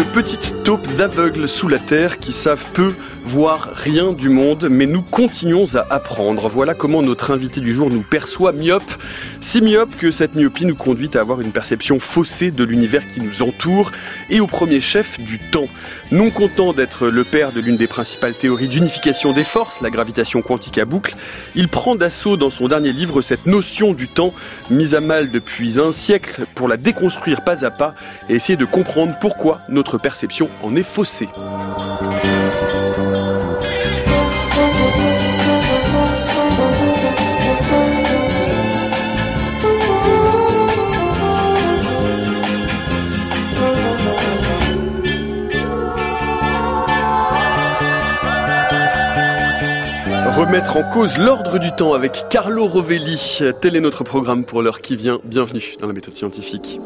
petites taupes aveugles sous la terre qui savent peu, voire rien du monde, mais nous continuons à apprendre. Voilà comment notre invité du jour nous perçoit myope. Si myope que cette myopie nous conduit à avoir une perception faussée de l'univers qui nous entoure et au premier chef du temps. Non content d'être le père de l'une des principales théories d'unification des forces, la gravitation quantique à boucle, il prend d'assaut dans son dernier livre cette notion du temps mise à mal depuis un siècle pour la déconstruire pas à pas et essayer de comprendre pourquoi notre perception en est faussée. Remettre en cause l'ordre du temps avec Carlo Rovelli. Tel est notre programme pour l'heure qui vient. Bienvenue dans la méthode scientifique.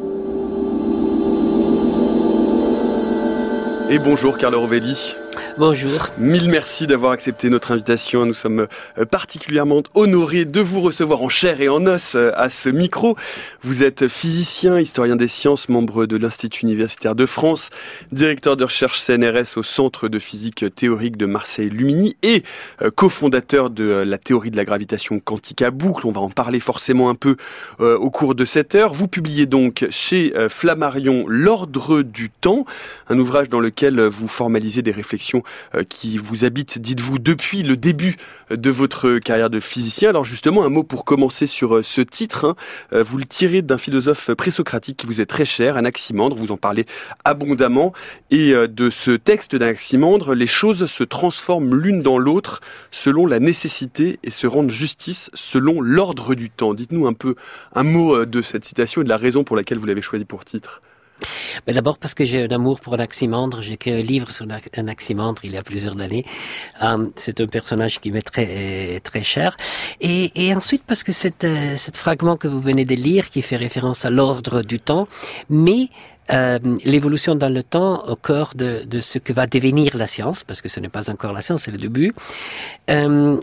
Et bonjour Carlo Rovelli. Bonjour. Mille merci d'avoir accepté notre invitation. Nous sommes particulièrement honorés de vous recevoir en chair et en os à ce micro. Vous êtes physicien, historien des sciences, membre de l'Institut universitaire de France, directeur de recherche CNRS au Centre de physique théorique de Marseille-Luminy et cofondateur de la théorie de la gravitation quantique à boucle. On va en parler forcément un peu au cours de cette heure. Vous publiez donc chez Flammarion L'Ordre du temps, un ouvrage dans lequel vous formalisez des réflexions qui vous habitent, dites-vous, depuis le début de votre carrière de physicien. Alors justement, un mot pour commencer sur ce titre. Vous le tirez d'un philosophe présocratique qui vous est très cher, Anaximandre. Vous en parlez abondamment. Et de ce texte d'Anaximandre, les choses se transforment l'une dans l'autre selon la nécessité et se rendent justice selon l'ordre du temps. Dites-nous un mot de cette citation et de la raison pour laquelle vous l'avez choisi pour titre. Mais d'abord parce que j'ai un amour pour Anaximandre. J'ai écrit un livre sur Anaximandre il y a plusieurs années. C'est un personnage qui m'est très très cher. Et ensuite parce que cet fragment que vous venez de lire, qui fait référence à l'ordre du temps, mais l'évolution dans le temps au cœur de ce que va devenir la science, parce que ce n'est pas encore la science, c'est le début, et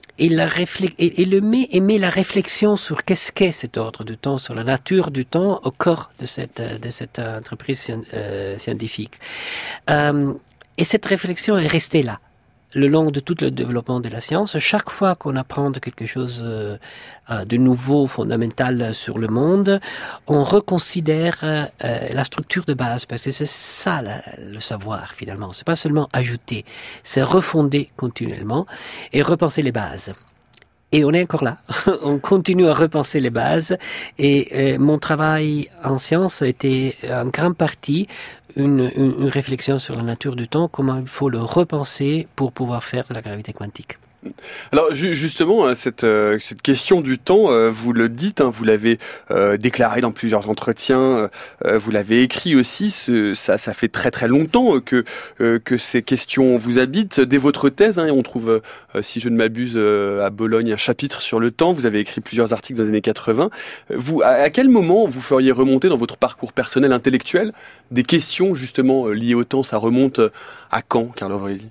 met la réflexion sur qu'est-ce qu'est cet ordre du temps, sur la nature du temps au cœur de cette entreprise scientifique. Et cette réflexion est restée là le long de tout le développement de la science. Chaque fois qu'on apprend quelque chose de nouveau, fondamental sur le monde, on reconsidère la structure de base, parce que c'est ça le savoir finalement. C'est pas seulement ajouter, c'est refonder continuellement et repenser les bases. Et on est encore là. On continue à repenser les bases. Et mon travail en science a été en grande partie une réflexion sur la nature du temps, comment il faut le repenser pour pouvoir faire de la gravité quantique. Alors justement, cette question du temps, vous le dites, vous l'avez déclaré dans plusieurs entretiens, vous l'avez écrit aussi, ça fait très très longtemps que ces questions vous habitent. Dès votre thèse, on trouve, si je ne m'abuse, à Bologne un chapitre sur le temps, vous avez écrit plusieurs articles dans les années 80. Vous, à quel moment vous feriez remonter dans votre parcours personnel intellectuel des questions justement liées au temps? Ça remonte à quand, Carlo Rovelli?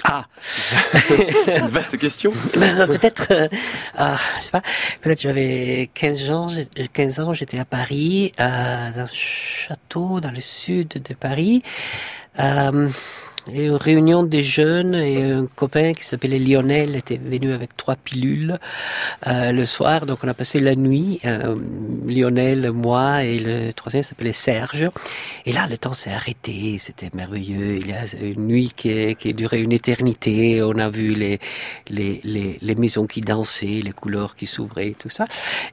Une vaste question. Peut-être, je sais pas, peut-être j'avais 15 ans, j'étais à Paris, dans un château dans le sud de Paris, et une réunion des jeunes, et un copain qui s'appelait Lionel était venu avec 3 pilules le soir, donc on a passé la nuit, Lionel, moi et le troisième s'appelait Serge, et là le temps s'est arrêté, c'était merveilleux. Il y a une nuit qui durait une éternité, on a vu les maisons qui dansaient, les couleurs qui s'ouvraient, tout ça,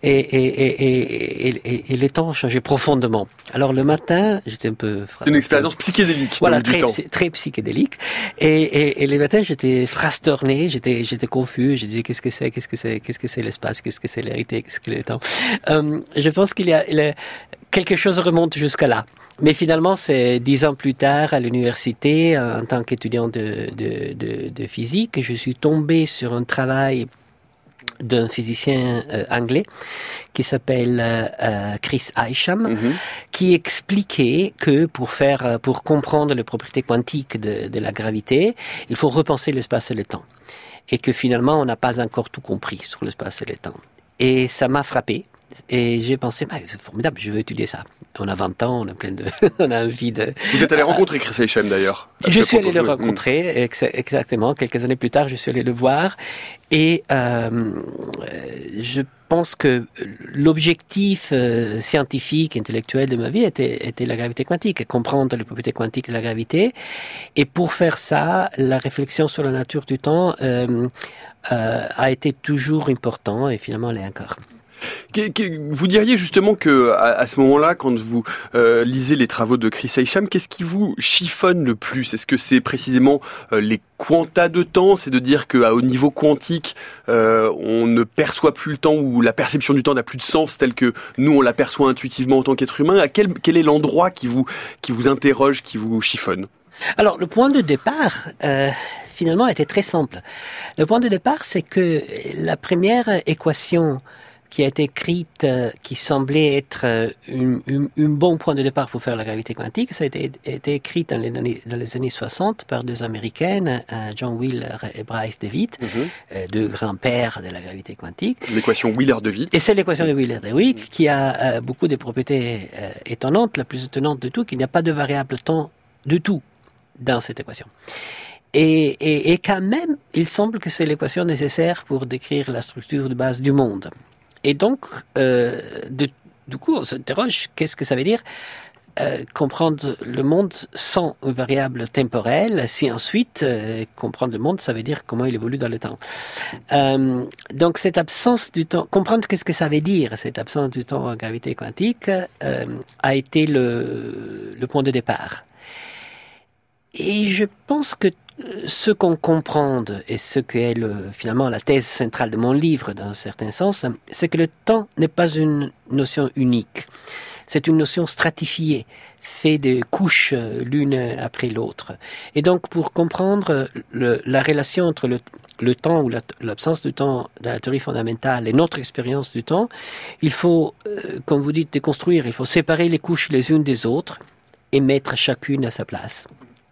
et les temps ont changé profondément. Alors le matin, j'étais un peu... C'est une expérience psychédélique. Voilà, du temps. Très psychédélique. Et les matins, j'étais frastorné, j'étais confus, je disais qu'est-ce que c'est l'espace, qu'est-ce que c'est la réalité, qu'est-ce que le temps. Je pense qu'il y a quelque chose remonte jusqu'à là. Mais finalement, c'est 10 ans plus tard, à l'université, en tant qu'étudiant de physique, je suis tombé sur un travail d'un physicien anglais qui s'appelle Chris Isham, qui expliquait que pour comprendre les propriétés quantiques de la gravité, il faut repenser l'espace et le temps. Et que finalement, on n'a pas encore tout compris sur l'espace et le temps. Et ça m'a frappé. Et j'ai pensé, c'est formidable, je veux étudier ça. On a 20 ans, on a on a envie de... Vous êtes allé rencontrer Chris Isham d'ailleurs. Je suis allé le rencontrer, exactement. Quelques années plus tard, je suis allé le voir. Et je pense que l'objectif scientifique, intellectuel de ma vie était la gravité quantique, comprendre les propriétés quantiques de la gravité. Et pour faire ça, la réflexion sur la nature du temps a été toujours important et finalement elle est encore. Vous diriez justement que à ce moment-là, quand vous lisez les travaux de Chris Isham, qu'est-ce qui vous chiffonne le plus? Est-ce que c'est précisément les quantas de temps, c'est de dire qu'au niveau quantique, on ne perçoit plus le temps ou la perception du temps n'a plus de sens tel que nous on l'aperçoit intuitivement en tant qu'être humain? Quel est l'endroit qui vous interroge, qui vous chiffonne? Alors, le point de départ, finalement, était très simple. Le point de départ, c'est que la première équation qui a été écrite, qui semblait être un bon point de départ pour faire la gravité quantique, ça a été écrite dans les années 60 par deux Américaines, John Wheeler et Bryce DeWitt, deux grands-pères de la gravité quantique. L'équation Wheeler-DeWitt. Et c'est l'équation de Wheeler-DeWitt qui a beaucoup de propriétés étonnantes, la plus étonnante de tout, qu'il n'y a pas de variable temps du tout dans cette équation. Et quand même, il semble que c'est l'équation nécessaire pour décrire la structure de base du monde. Et donc, du coup, on s'interroge, qu'est-ce que ça veut dire comprendre le monde sans une variable temporelle, si ensuite, comprendre le monde, ça veut dire comment il évolue dans le temps. Donc, cette absence du temps, comprendre qu'est-ce que ça veut dire, cette absence du temps en gravité quantique, a été le point de départ. Et je pense que ce qu'on comprend, et ce qu'est finalement la thèse centrale de mon livre, dans un certain sens, c'est que le temps n'est pas une notion unique. C'est une notion stratifiée, faite de couches l'une après l'autre. Et donc, pour comprendre la relation entre le temps ou l'absence de temps dans la théorie fondamentale et notre expérience du temps, il faut, comme vous dites, déconstruire. Il faut séparer les couches les unes des autres et mettre chacune à sa place.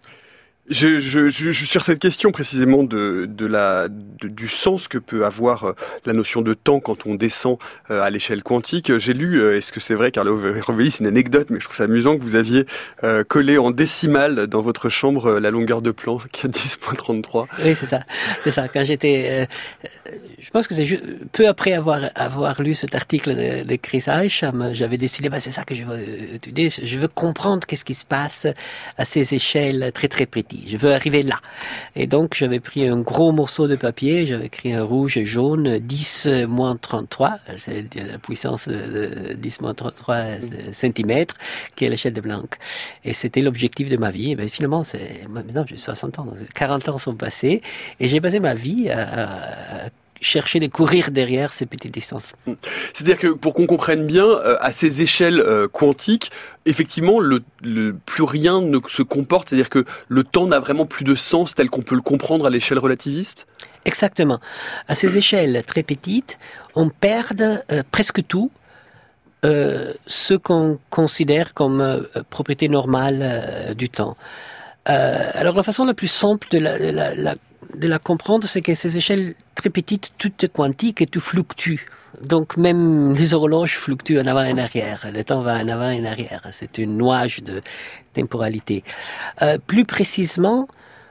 Je sur cette question précisément du sens que peut avoir la notion de temps quand on descend à l'échelle quantique. J'ai lu, est-ce que c'est vrai, Carlo Rovelli, c'est une anecdote, mais je trouve ça amusant que vous aviez collé en décimale dans votre chambre la longueur de plan qui est 10.33. Oui, c'est ça. Quand j'étais, je pense que c'est peu après avoir lu cet article de Chris Isham, j'avais décidé, c'est ça que je veux étudier. Je veux comprendre qu'est-ce qui se passe à ces échelles très très petites. Je veux arriver là. Et donc, j'avais pris un gros morceau de papier, j'avais écrit un rouge et jaune, 10-33, c'est la puissance de 10-33 centimètres, qui est l'échelle de Planck. Et c'était l'objectif de ma vie. Et bien, finalement, maintenant, j'ai 60 ans, donc 40 ans sont passés, et j'ai passé ma vie à chercher de courir derrière ces petites distances. C'est-à-dire que pour qu'on comprenne bien, à ces échelles quantiques, effectivement, plus rien ne se comporte, c'est-à-dire que le temps n'a vraiment plus de sens tel qu'on peut le comprendre à l'échelle relativiste? Exactement. À ces échelles très petites, on perd presque tout ce qu'on considère comme propriété normale du temps. Alors la façon la plus simple de la comprendre, c'est que ces échelles très petites, tout est quantique et tout fluctue. Donc même les horloges fluctuent en avant et en arrière. Le temps va en avant et en arrière. C'est un nuage de temporalité. Plus précisément,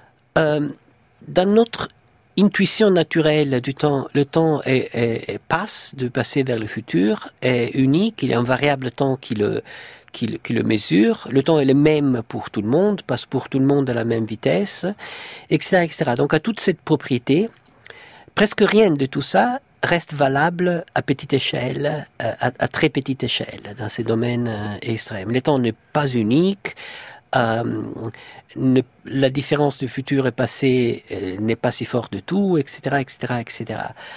dans notre intuition naturelle du temps, le temps passe de passer vers le futur, est unique. Il y a un variable temps qui le mesure. Le temps est le même pour tout le monde, passe pour tout le monde à la même vitesse, etc., etc. Donc à toute cette propriété, presque rien de tout ça reste valable à petite échelle, à très petite échelle, dans ces domaines extrêmes. Le temps n'est pas unique. La différence de futur et passé n'est pas si forte de tout, etc., etc., etc.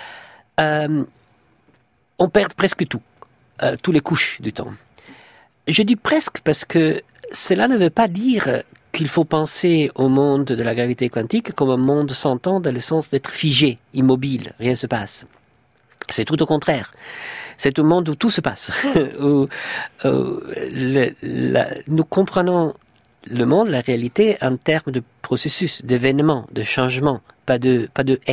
On perd presque tout, toutes les couches du temps. Je dis presque parce que cela ne veut pas dire qu'il faut penser au monde de la gravité quantique comme un monde sans temps dans le sens d'être figé, immobile, rien ne se passe. C'est tout au contraire. C'est un monde où tout se passe, où nous comprenons le monde, la réalité, en termes de processus, d'événements, de changements, pas de être.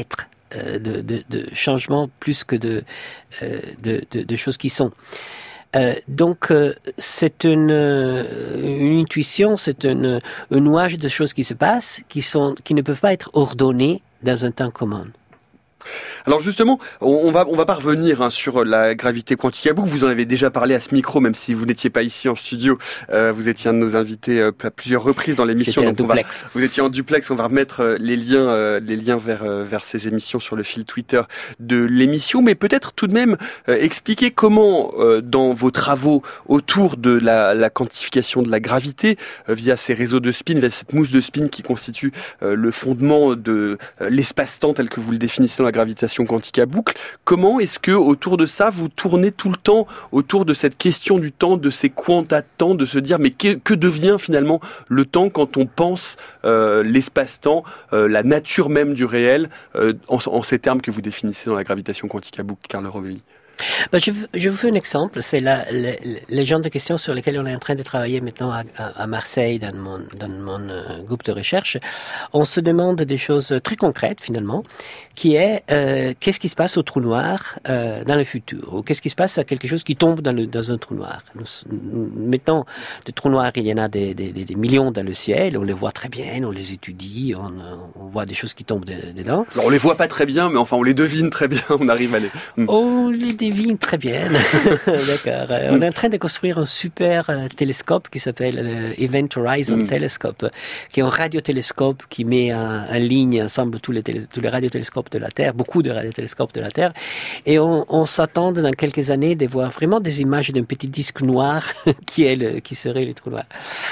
de changements plus que de choses qui sont. Donc c'est une intuition, c'est un nuage de choses qui se passent, qui ne peuvent pas être ordonnées dans un temps commun. Alors justement, on va pas revenir sur la gravité quantique à boucle. Vous en avez déjà parlé à ce micro, même si vous n'étiez pas ici en studio. Vous étiez un de nos invités à plusieurs reprises dans l'émission. J'étais en duplex. Vous étiez en duplex. On va remettre les liens vers ces émissions sur le fil Twitter de l'émission. Mais peut-être tout de même expliquer comment, dans vos travaux autour de la quantification de la gravité, via ces réseaux de spin, via cette mousse de spin qui constitue le fondement de l'espace-temps tel que vous le définissez dans la gravitation quantique à boucle, comment est-ce que autour de ça vous tournez tout le temps autour de cette question du temps, de ces quanta de temps, de se dire mais que devient finalement le temps quand on pense l'espace-temps, la nature même du réel, en ces termes que vous définissez dans la gravitation quantique à boucle, Carl Rovelli? Je vous fais un exemple, c'est les genres de questions sur lesquelles on est en train de travailler maintenant à Marseille dans mon groupe de recherche. On se demande des choses très concrètes finalement, qui est qu'est-ce qui se passe au trou noir dans le futur, ou qu'est-ce qui se passe à quelque chose qui tombe dans un trou noir. Maintenant, des trous noirs, il y en a des millions dans le ciel, on les voit très bien, on les étudie, on voit des choses qui tombent dedans. Alors on les voit pas très bien, mais enfin on les devine très bien, on arrive à les... On les devine très bien, d'accord. On est en train de construire un super télescope qui s'appelle le Event Horizon Telescope, qui est un radiotélescope qui met en ligne ensemble tous les radiotélescopes de la Terre, beaucoup de radiotélescopes de la Terre, et on s'attend dans quelques années de voir vraiment des images d'un petit disque noir qui serait le trou noir.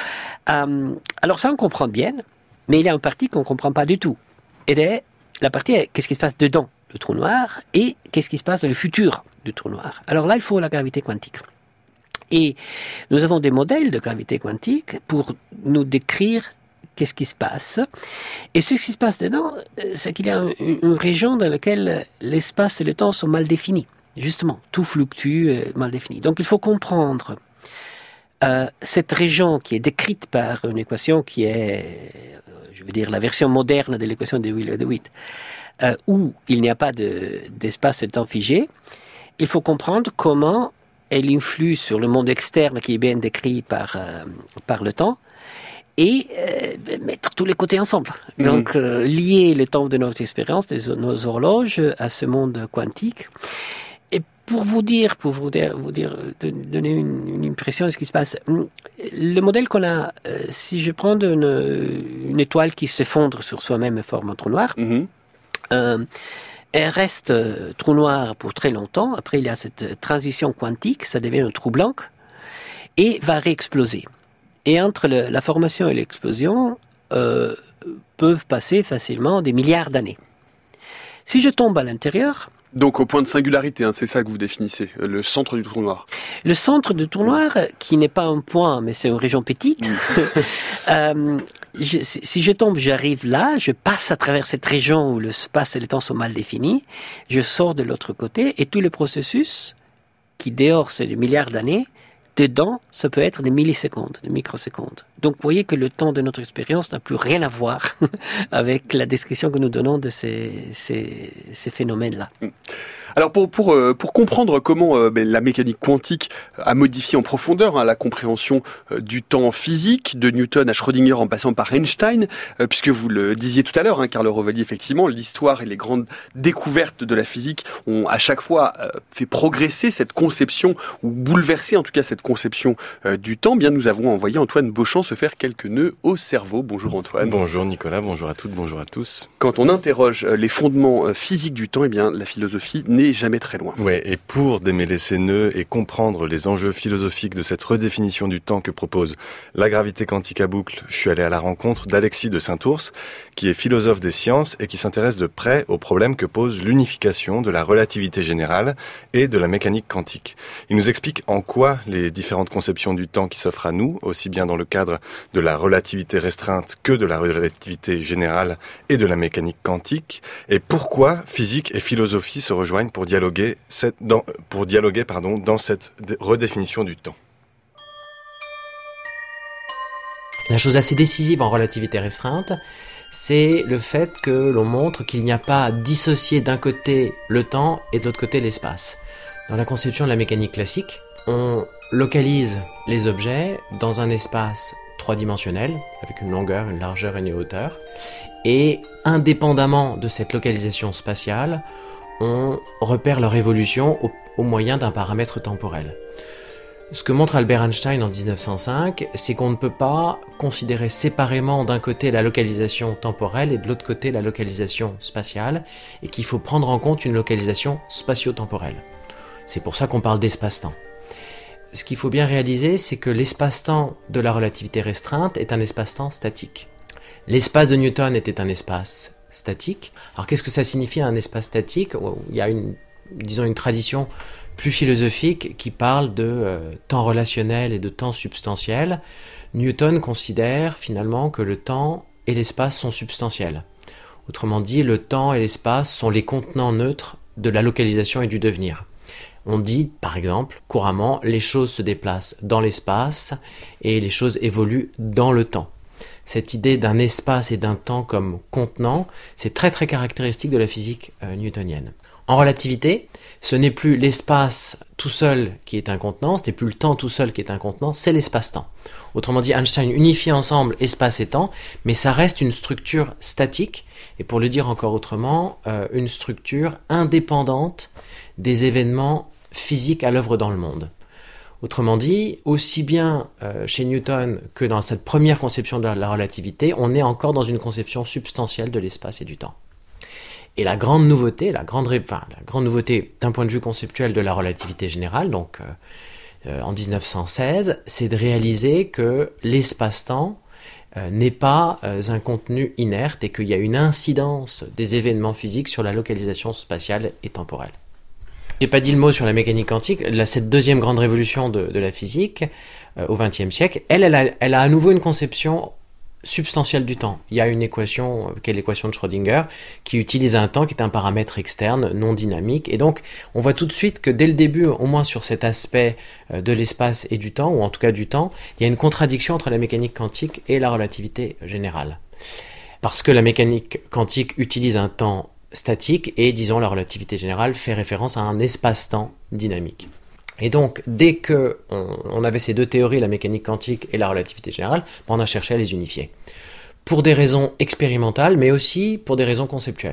Alors ça on comprend bien, mais il y a une partie qu'on ne comprend pas du tout. Et la partie est qu'est-ce qui se passe dedans le trou noir et qu'est-ce qui se passe dans le futur du trou noir. Alors là, il faut la gravité quantique. Et nous avons des modèles de gravité quantique pour nous décrire qu'est-ce qui se passe. Et ce qui se passe dedans, c'est qu'il y a une région dans laquelle l'espace et le temps sont mal définis. Justement, tout fluctue, mal défini. Donc il faut comprendre cette région qui est décrite par une équation qui est, je veux dire, la version moderne de l'équation de Wheeler-DeWitt, où il n'y a pas d'espace et de temps figé. Il faut comprendre comment elle influe sur le monde externe qui est bien décrit par le temps et mettre tous les côtés ensemble. Donc, lier le temps de notre expérience, de nos horloges, à ce monde quantique. Et pour vous dire, donner une impression de ce qui se passe, le modèle qu'on a, si je prends une étoile qui s'effondre sur soi-même et forme un trou noir, elle reste trou noir pour très longtemps. Après, il y a cette transition quantique, ça devient un trou blanc et va réexploser. Et entre la formation et l'explosion peuvent passer facilement des milliards d'années. Si je tombe à l'intérieur... Donc au point de singularité, c'est ça que vous définissez, le centre du trou noir. Le centre du trou noir, qui n'est pas un point, mais c'est une région petite. Si je tombe, j'arrive là, je passe à travers cette région où l'espace et le temps sont mal définis, je sors de l'autre côté, et tout le processus, qui dehors c'est des milliards d'années, dedans, ça peut être des millisecondes, des microsecondes. Donc, vous voyez que le temps de notre expérience n'a plus rien à voir avec la description que nous donnons de ces phénomènes-là. Alors pour comprendre comment la mécanique quantique a modifié en profondeur la compréhension du temps physique, de Newton à Schrödinger en passant par Einstein, puisque vous le disiez tout à l'heure, Carl Rovelli, effectivement, l'histoire et les grandes découvertes de la physique ont à chaque fois fait progresser cette conception, ou bouleverser en tout cas cette conception du temps. Bien, nous avons envoyé Antoine Beauchamp se faire quelques nœuds au cerveau. Bonjour Antoine. Bonjour Nicolas, bonjour à toutes, bonjour à tous. Quand on interroge les fondements physiques du temps, la philosophie n'est jamais très loin. Ouais, et pour démêler ces nœuds et comprendre les enjeux philosophiques de cette redéfinition du temps que propose la gravité quantique à boucle, je suis allé à la rencontre d'Alexis de Saint-Ours, qui est philosophe des sciences et qui s'intéresse de près aux problèmes que pose l'unification de la relativité générale et de la mécanique quantique. Il nous explique en quoi les différentes conceptions du temps qui s'offrent à nous, aussi bien dans le cadre de la relativité restreinte que de la relativité générale et de la mécanique quantique, et pourquoi physique et philosophie se rejoignent pour dialoguer dans cette redéfinition du temps. La chose assez décisive en relativité restreinte, c'est le fait que l'on montre qu'il n'y a pas dissocié d'un côté le temps et de l'autre côté l'espace. Dans la conception de la mécanique classique, on localise les objets dans un espace trois-dimensionnel, avec une longueur, une largeur et une hauteur, et indépendamment de cette localisation spatiale, on repère leur évolution au moyen d'un paramètre temporel. Ce que montre Albert Einstein en 1905, c'est qu'on ne peut pas considérer séparément d'un côté la localisation temporelle et de l'autre côté la localisation spatiale, et qu'il faut prendre en compte une localisation spatio-temporelle. C'est pour ça qu'on parle d'espace-temps. Ce qu'il faut bien réaliser, c'est que l'espace-temps de la relativité restreinte est un espace-temps statique. L'espace de Newton était un espace statique. Alors qu'est-ce que ça signifie un espace statique ? Il y a une tradition plus philosophique qui parle de temps relationnel et de temps substantiel. Newton considère finalement que le temps et l'espace sont substantiels. Autrement dit, le temps et l'espace sont les contenants neutres de la localisation et du devenir. On dit, par exemple, couramment, les choses se déplacent dans l'espace et les choses évoluent dans le temps. Cette idée d'un espace et d'un temps comme contenant, c'est très très caractéristique de la physique newtonienne. En relativité, ce n'est plus l'espace tout seul qui est un contenant, ce n'est plus le temps tout seul qui est un contenant, c'est l'espace-temps. Autrement dit, Einstein unifie ensemble espace et temps, mais ça reste une structure statique, et pour le dire encore autrement, une structure indépendante des événements physiques à l'œuvre dans le monde. Autrement dit, aussi bien chez Newton que dans cette première conception de la relativité, on est encore dans une conception substantielle de l'espace et du temps. Et la grande nouveauté d'un point de vue conceptuel de la relativité générale, donc en 1916, c'est de réaliser que l'espace-temps n'est pas un contenu inerte et qu'il y a une incidence des événements physiques sur la localisation spatiale et temporelle. J'ai pas dit le mot sur la mécanique quantique. Cette deuxième grande révolution de la physique au XXe siècle, elle a à nouveau une conception substantielle du temps. Il y a une équation, qui est l'équation de Schrödinger, qui utilise un temps qui est un paramètre externe, non dynamique. Et donc, on voit tout de suite que dès le début, au moins sur cet aspect de l'espace et du temps, ou en tout cas du temps, il y a une contradiction entre la mécanique quantique et la relativité générale. Parce que la mécanique quantique utilise un temps statique et, disons, la relativité générale fait référence à un espace-temps dynamique. Et donc, dès que on avait ces deux théories, la mécanique quantique et la relativité générale, on a cherché à les unifier. Pour des raisons expérimentales, mais aussi pour des raisons conceptuelles.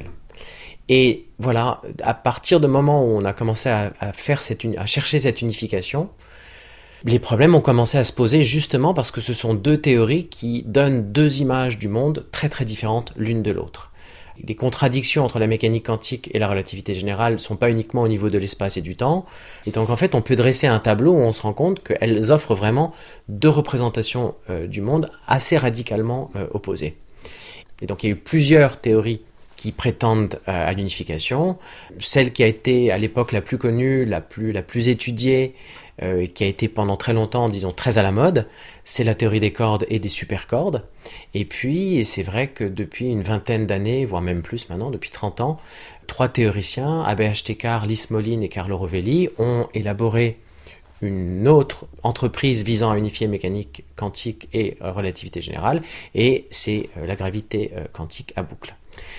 Et voilà, à partir du moment où on a commencé à chercher cette unification, les problèmes ont commencé à se poser justement parce que ce sont deux théories qui donnent deux images du monde très très différentes l'une de l'autre. Les contradictions entre la mécanique quantique et la relativité générale ne sont pas uniquement au niveau de l'espace et du temps. Et donc en fait, on peut dresser un tableau où on se rend compte qu'elles offrent vraiment deux représentations du monde assez radicalement opposées. Et donc il y a eu plusieurs théories qui prétendent à l'unification. Celle qui a été à l'époque la plus connue, la plus étudiée, qui a été pendant très longtemps, disons, très à la mode, c'est la théorie des cordes et des supercordes. Et puis, c'est vrai que depuis une vingtaine d'années, voire même plus maintenant, depuis 30 ans, trois théoriciens, A.B.H. Tekar, Lise Moline et Carlo Rovelli, ont élaboré une autre entreprise visant à unifier mécanique quantique et relativité générale, et c'est la gravité quantique à boucle.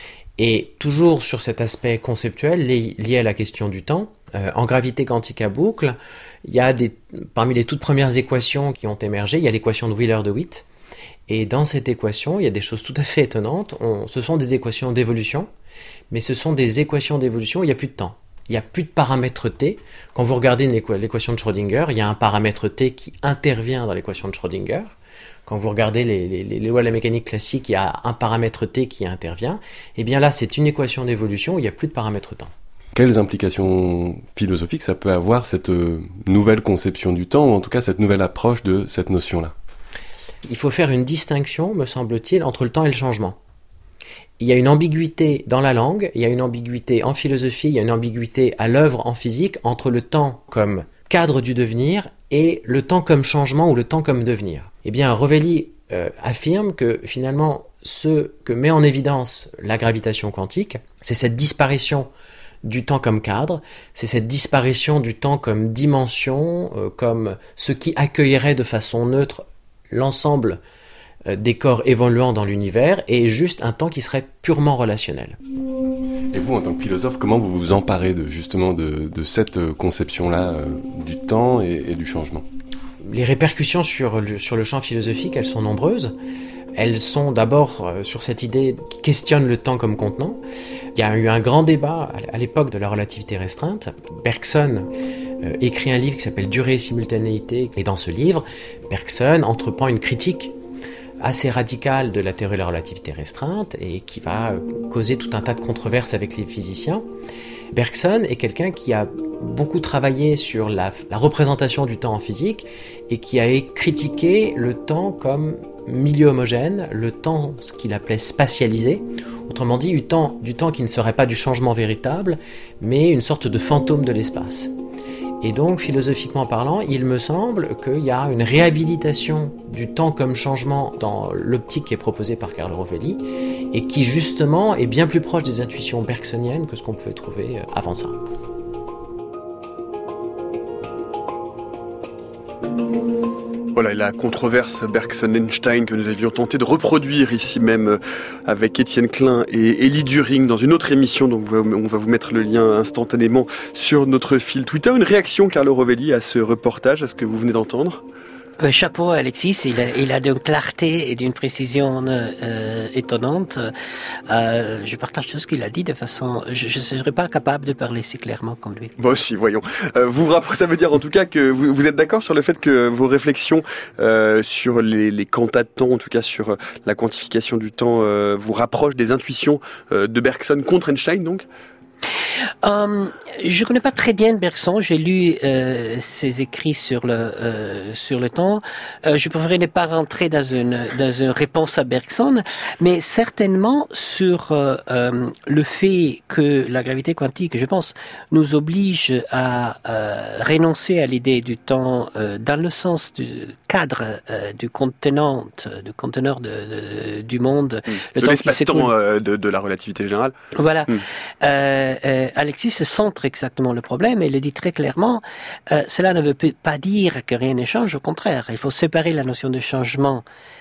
Et toujours sur cet aspect conceptuel lié à la question du temps, en gravité quantique à boucle, il y a parmi les toutes premières équations qui ont émergé, il y a l'équation de Wheeler-de Witt. Et dans cette équation, il y a des choses tout à fait étonnantes. Ce sont des équations d'évolution, mais ce sont des équations d'évolution où il n'y a plus de temps. Il n'y a plus de paramètre t. Quand vous regardez l'équation de Schrödinger, il y a un paramètre t qui intervient dans l'équation de Schrödinger. Quand vous regardez les lois de la mécanique classique, il y a un paramètre t qui intervient. Et bien là, c'est une équation d'évolution où il n'y a plus de paramètre temps. Quelles implications philosophiques ça peut avoir, cette nouvelle conception du temps, ou en tout cas cette nouvelle approche de cette notion-là ? Il faut faire une distinction, me semble-t-il, entre le temps et le changement. Il y a une ambiguïté dans la langue, il y a une ambiguïté en philosophie, il y a une ambiguïté à l'œuvre en physique entre le temps comme cadre du devenir et le temps comme changement ou le temps comme devenir. Eh bien, Rovelli affirme que finalement, ce que met en évidence la gravitation quantique, c'est cette disparition du temps comme cadre, c'est cette disparition du temps comme dimension, comme ce qui accueillerait de façon neutre l'ensemble des corps évoluant dans l'univers et juste un temps qui serait purement relationnel. Et vous, en tant que philosophe, comment vous vous emparez justement de cette conception-là du temps et du changement ? Les répercussions sur le champ philosophique, elles sont nombreuses. Elles sont d'abord sur cette idée qui questionne le temps comme contenant. Il y a eu un grand débat à l'époque de la relativité restreinte. Bergson écrit un livre qui s'appelle Durée et simultanéité. Et dans ce livre, Bergson entreprend une critique assez radicale de la théorie de la relativité restreinte et qui va causer tout un tas de controverses avec les physiciens. Bergson est quelqu'un qui a beaucoup travaillé sur la représentation du temps en physique et qui a critiqué le temps comme milieu homogène, le temps, ce qu'il appelait spatialisé, autrement dit du temps qui ne serait pas du changement véritable, mais une sorte de fantôme de l'espace. Et donc, philosophiquement parlant, il me semble qu'il y a une réhabilitation du temps comme changement dans l'optique qui est proposée par Carlo Rovelli et qui, justement, est bien plus proche des intuitions bergsoniennes que ce qu'on pouvait trouver avant ça. Voilà la controverse Bergson-Einstein que nous avions tenté de reproduire ici même avec Étienne Klein et Élie During dans une autre émission. Donc on va vous mettre le lien instantanément sur notre fil Twitter. Une réaction, Carlo Rovelli, à ce reportage, à ce que vous venez d'entendre ? Chapeau à Alexis, il a d'une clarté et d'une précision étonnante. Je partage tout ce qu'il a dit de façon... Je ne serais pas capable de parler si clairement comme lui. Bon, si, voyons. Ça veut dire en tout cas que vous êtes d'accord sur le fait que vos réflexions sur les quantas de temps, en tout cas sur la quantification du temps, vous rapprochent des intuitions de Bergson contre Einstein, donc ? Je connais pas très bien Bergson. J'ai lu ses écrits sur le temps. Je préférerais ne pas rentrer dans une réponse à Bergson, mais certainement sur le fait que la gravité quantique, je pense, nous oblige à renoncer à l'idée du temps dans le sens du cadre du conteneur du monde, le temps l'espace-temps de la relativité générale. Voilà. Alexis se centre exactement le problème et il le dit très clairement. Cela ne veut pas dire que rien ne change, au contraire. Il faut séparer la notion de changement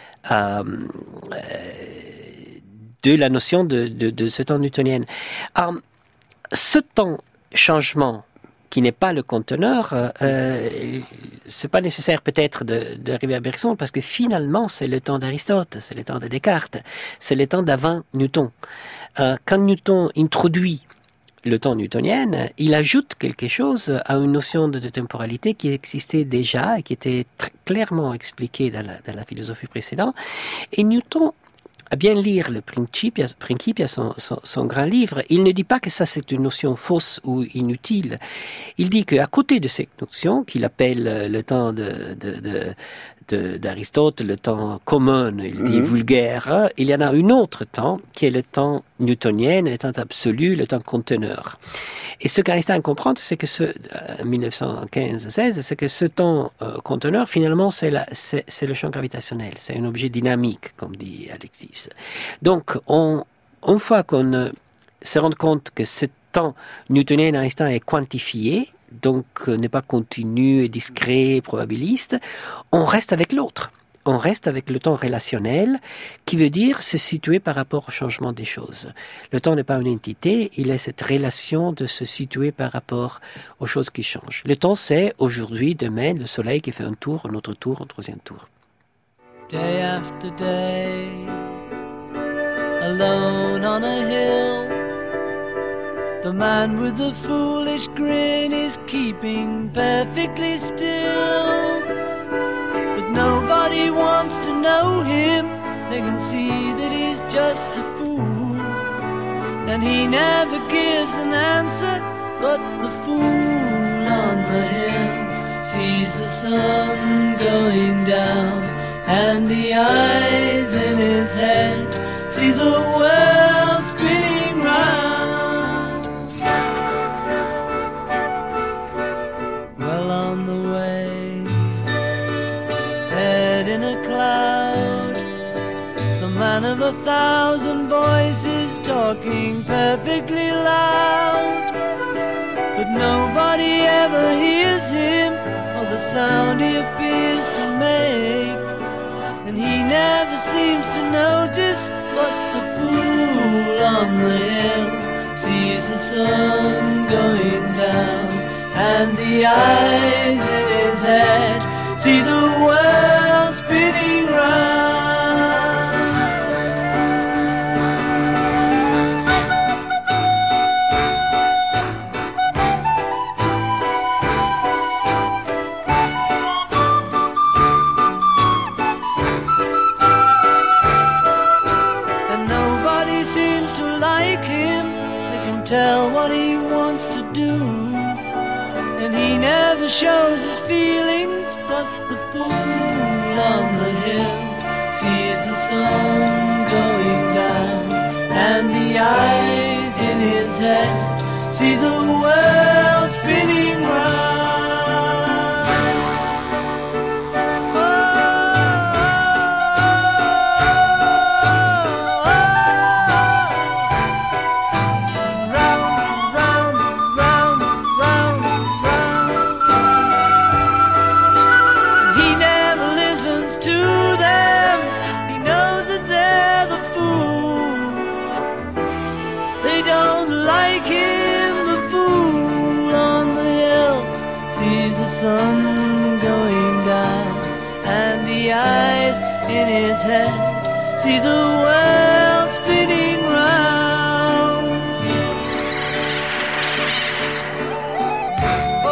de la notion de ce temps newtonien. Ce temps changement qui n'est pas le conteneur, c'est pas nécessaire peut-être d'arriver à Bergson parce que finalement c'est le temps d'Aristote, c'est le temps de Descartes, c'est le temps d'avant Newton. Quand Newton introduit le temps newtonien, il ajoute quelque chose à une notion de temporalité qui existait déjà et qui était très clairement expliquée dans la philosophie précédente. Et Newton, à bien lire le Principia, son grand livre, il ne dit pas que ça c'est une notion fausse ou inutile. Il dit qu'à côté de cette notion, qu'il appelle le temps d'Aristote, le temps commun, il dit vulgaire, il y en a un autre temps qui est le temps newtonien, le temps absolu, le temps conteneur. Et ce qu'Einstein comprend, c'est que 1915-16, c'est que ce temps conteneur, finalement, c'est le champ gravitationnel, c'est un objet dynamique, comme dit Alexis. Donc, une fois qu'on se rend compte que ce temps newtonien Einstein est quantifié, donc n'est pas continu, discret, probabiliste, on reste avec l'autre. On reste avec le temps relationnel, qui veut dire se situer par rapport au changement des choses. Le temps n'est pas une entité, il est cette relation de se situer par rapport aux choses qui changent. Le temps, c'est aujourd'hui, demain, le soleil qui fait un tour, un autre tour, un troisième tour. Day after day, alone on a hill, the man with the foolish grin is keeping perfectly still. But nobody wants to know him, they can see that he's just a fool. And he never gives an answer, but the fool on the hill sees the sun going down, and the eyes in his head see the world spinning round. Well on the way, head in a cloud, the man of 1,000 voices talking perfectly loud, but nobody ever hears him or the sound he appears to make. And he never seems to notice, but the fool on the hill sees the sun going down, and the eyes in his head see the world spinning round. Tell what he wants to do, and he never shows his feelings, but the fool on the hill sees the sun going down, and the eyes in his head see the world spinning round. Sun going down, and the eyes in his head see the world spinning round. Oh,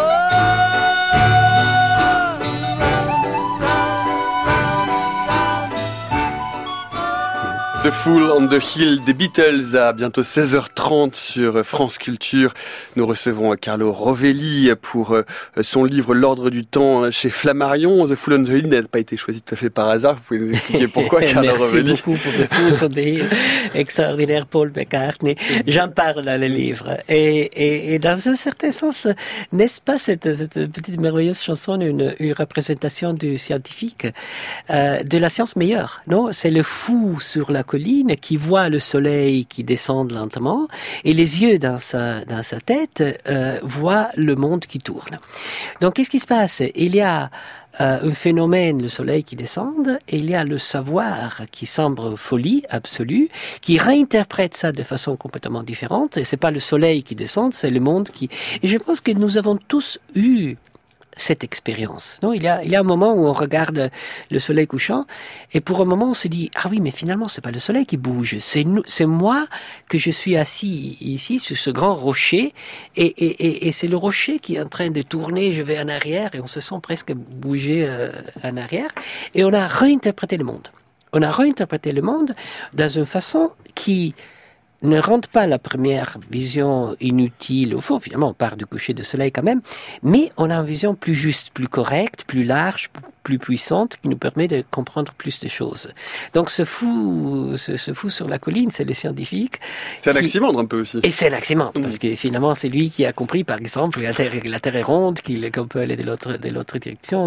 The Fool on the Hill des Beatles à bientôt 16h30 sur France Culture. Nous recevons Carlo Rovelli pour son livre L'Ordre du Temps chez Flammarion. The Fool on the Hill n'a pas été choisi tout à fait par hasard. Vous pouvez nous expliquer pourquoi, Carlo Rovelli? Merci beaucoup pour The Fool on the Hill. Extraordinaire Paul McCartney. J'en parle dans le livre. Et dans un certain sens, n'est-ce pas cette petite merveilleuse chanson une représentation du scientifique, de la science meilleure, non? C'est le fou sur la colline qui voit le soleil qui descend lentement et les yeux dans sa tête voient le monde qui tourne. Donc qu'est-ce qui se passe? Il y a un phénomène, le soleil qui descend, et il y a le savoir qui semble folie absolue, qui réinterprète ça de façon complètement différente, et c'est pas le soleil qui descend, c'est le monde qui... Et je pense que nous avons tous eu cette expérience. Non, il y a un moment où on regarde le soleil couchant et pour un moment on se dit ah oui mais finalement c'est pas le soleil qui bouge, c'est moi que je suis assis ici sur ce grand rocher et c'est le rocher qui est en train de tourner, je vais en arrière et on se sent presque bouger en arrière et on a réinterprété le monde. On a réinterprété le monde dans une façon qui ne rend pas la première vision inutile. Au fond, finalement, on part du coucher de soleil quand même, mais on a une vision plus juste, plus correcte, plus large, plus puissante, qui nous permet de comprendre plus de choses. Donc ce fou sur la colline, c'est le scientifique. C'est Anaximandre un peu aussi. Et c'est Anaximandre, parce que finalement, c'est lui qui a compris, par exemple, la Terre est ronde, qu'on peut aller de l'autre direction,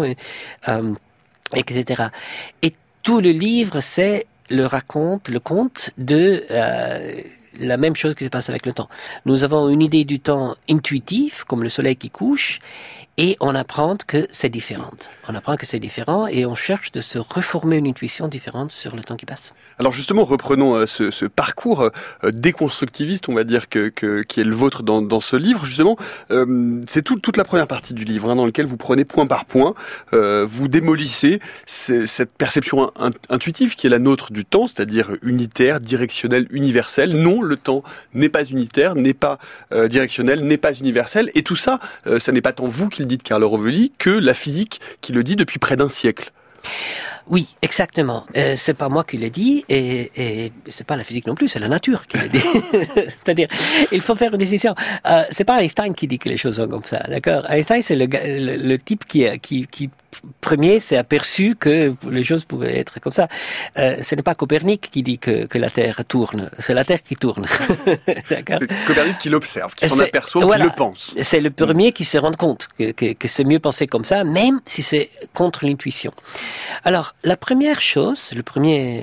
etc. Et tout le livre, c'est le conte de la même chose qui se passe avec le temps. Nous avons une idée du temps intuitif, comme le soleil qui couche, et on apprend que c'est différent. On apprend que c'est différent et on cherche de se reformer une intuition différente sur le temps qui passe. Alors justement, reprenons ce parcours déconstructiviste, on va dire, qui est le vôtre dans ce livre. Justement, c'est toute la première partie du livre, dans lequel vous prenez point par point, vous démolissez cette perception intuitive qui est la nôtre du temps, c'est-à-dire unitaire, directionnel, universel. Non, le temps n'est pas unitaire, n'est pas directionnel, n'est pas universel. Et tout ça, ça n'est pas tant vous qui le dites, Carlo Rovelli, que la physique qui le dit depuis près d'un siècle. Oui, exactement. C'est pas moi qui l'ai dit et c'est pas la physique non plus, c'est la nature qui l'a dit. C'est-à-dire, il faut faire une décision. C'est pas Einstein qui dit que les choses sont comme ça, d'accord? Einstein, c'est le type qui premier s'est aperçu que les choses pouvaient être comme ça. Ce n'est pas Copernic qui dit que la Terre tourne, c'est la Terre qui tourne. D'accord? C'est Copernic qui l'observe, qui s'en aperçoit, voilà, qui le pense. C'est le premier qui se rend compte que c'est mieux penser comme ça, même si c'est contre l'intuition. Alors, la première chose, le premier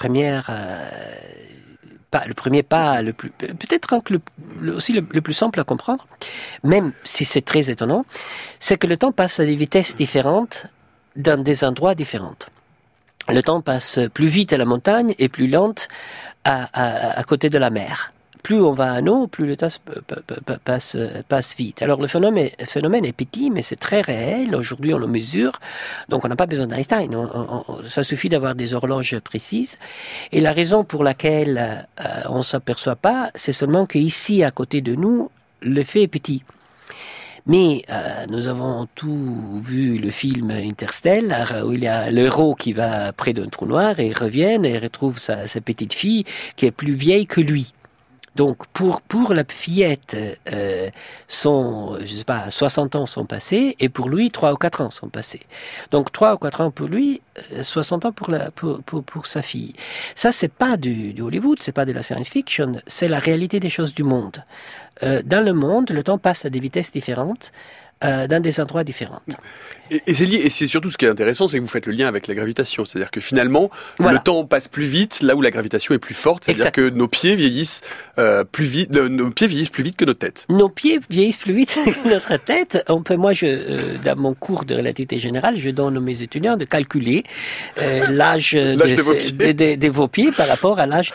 pas, peut-être aussi le plus simple à comprendre, même si c'est très étonnant, c'est que le temps passe à des vitesses différentes dans des endroits différents. le temps passe plus vite à la montagne et plus lente à côté de la mer. Plus on va à nous, plus le temps passe vite. Alors le phénomène est petit, mais c'est très réel. Aujourd'hui, on le mesure, donc on n'a pas besoin d'Einstein. Ça suffit d'avoir des horloges précises. Et la raison pour laquelle on ne s'aperçoit pas, c'est seulement qu'ici, à côté de nous, l'effet est petit. Mais nous avons tout vu le film Interstellar, où il y a l'héros qui va près d'un trou noir et il revient et retrouve sa petite fille qui est plus vieille que lui. Donc pour la fillette, je sais pas, 60 ans sont passés et pour lui 3 ou 4 ans sont passés. Donc 3 ou 4 ans pour lui, 60 ans pour sa fille. Ça c'est pas du Hollywood, c'est pas de la science-fiction, c'est la réalité des choses du monde. Dans le monde, le temps passe à des vitesses différentes. Dans des endroits différents. Et c'est lié, et c'est surtout ce qui est intéressant, c'est que vous faites le lien avec la gravitation. C'est-à-dire que finalement, le temps passe plus vite là où la gravitation est plus forte. C'est-à-dire que nos pieds vieillissent plus vite que notre tête. Nos pieds vieillissent plus vite que notre tête. Dans mon cours de relativité générale, je donne à mes étudiants de calculer l'âge de vos pieds par rapport à l'âge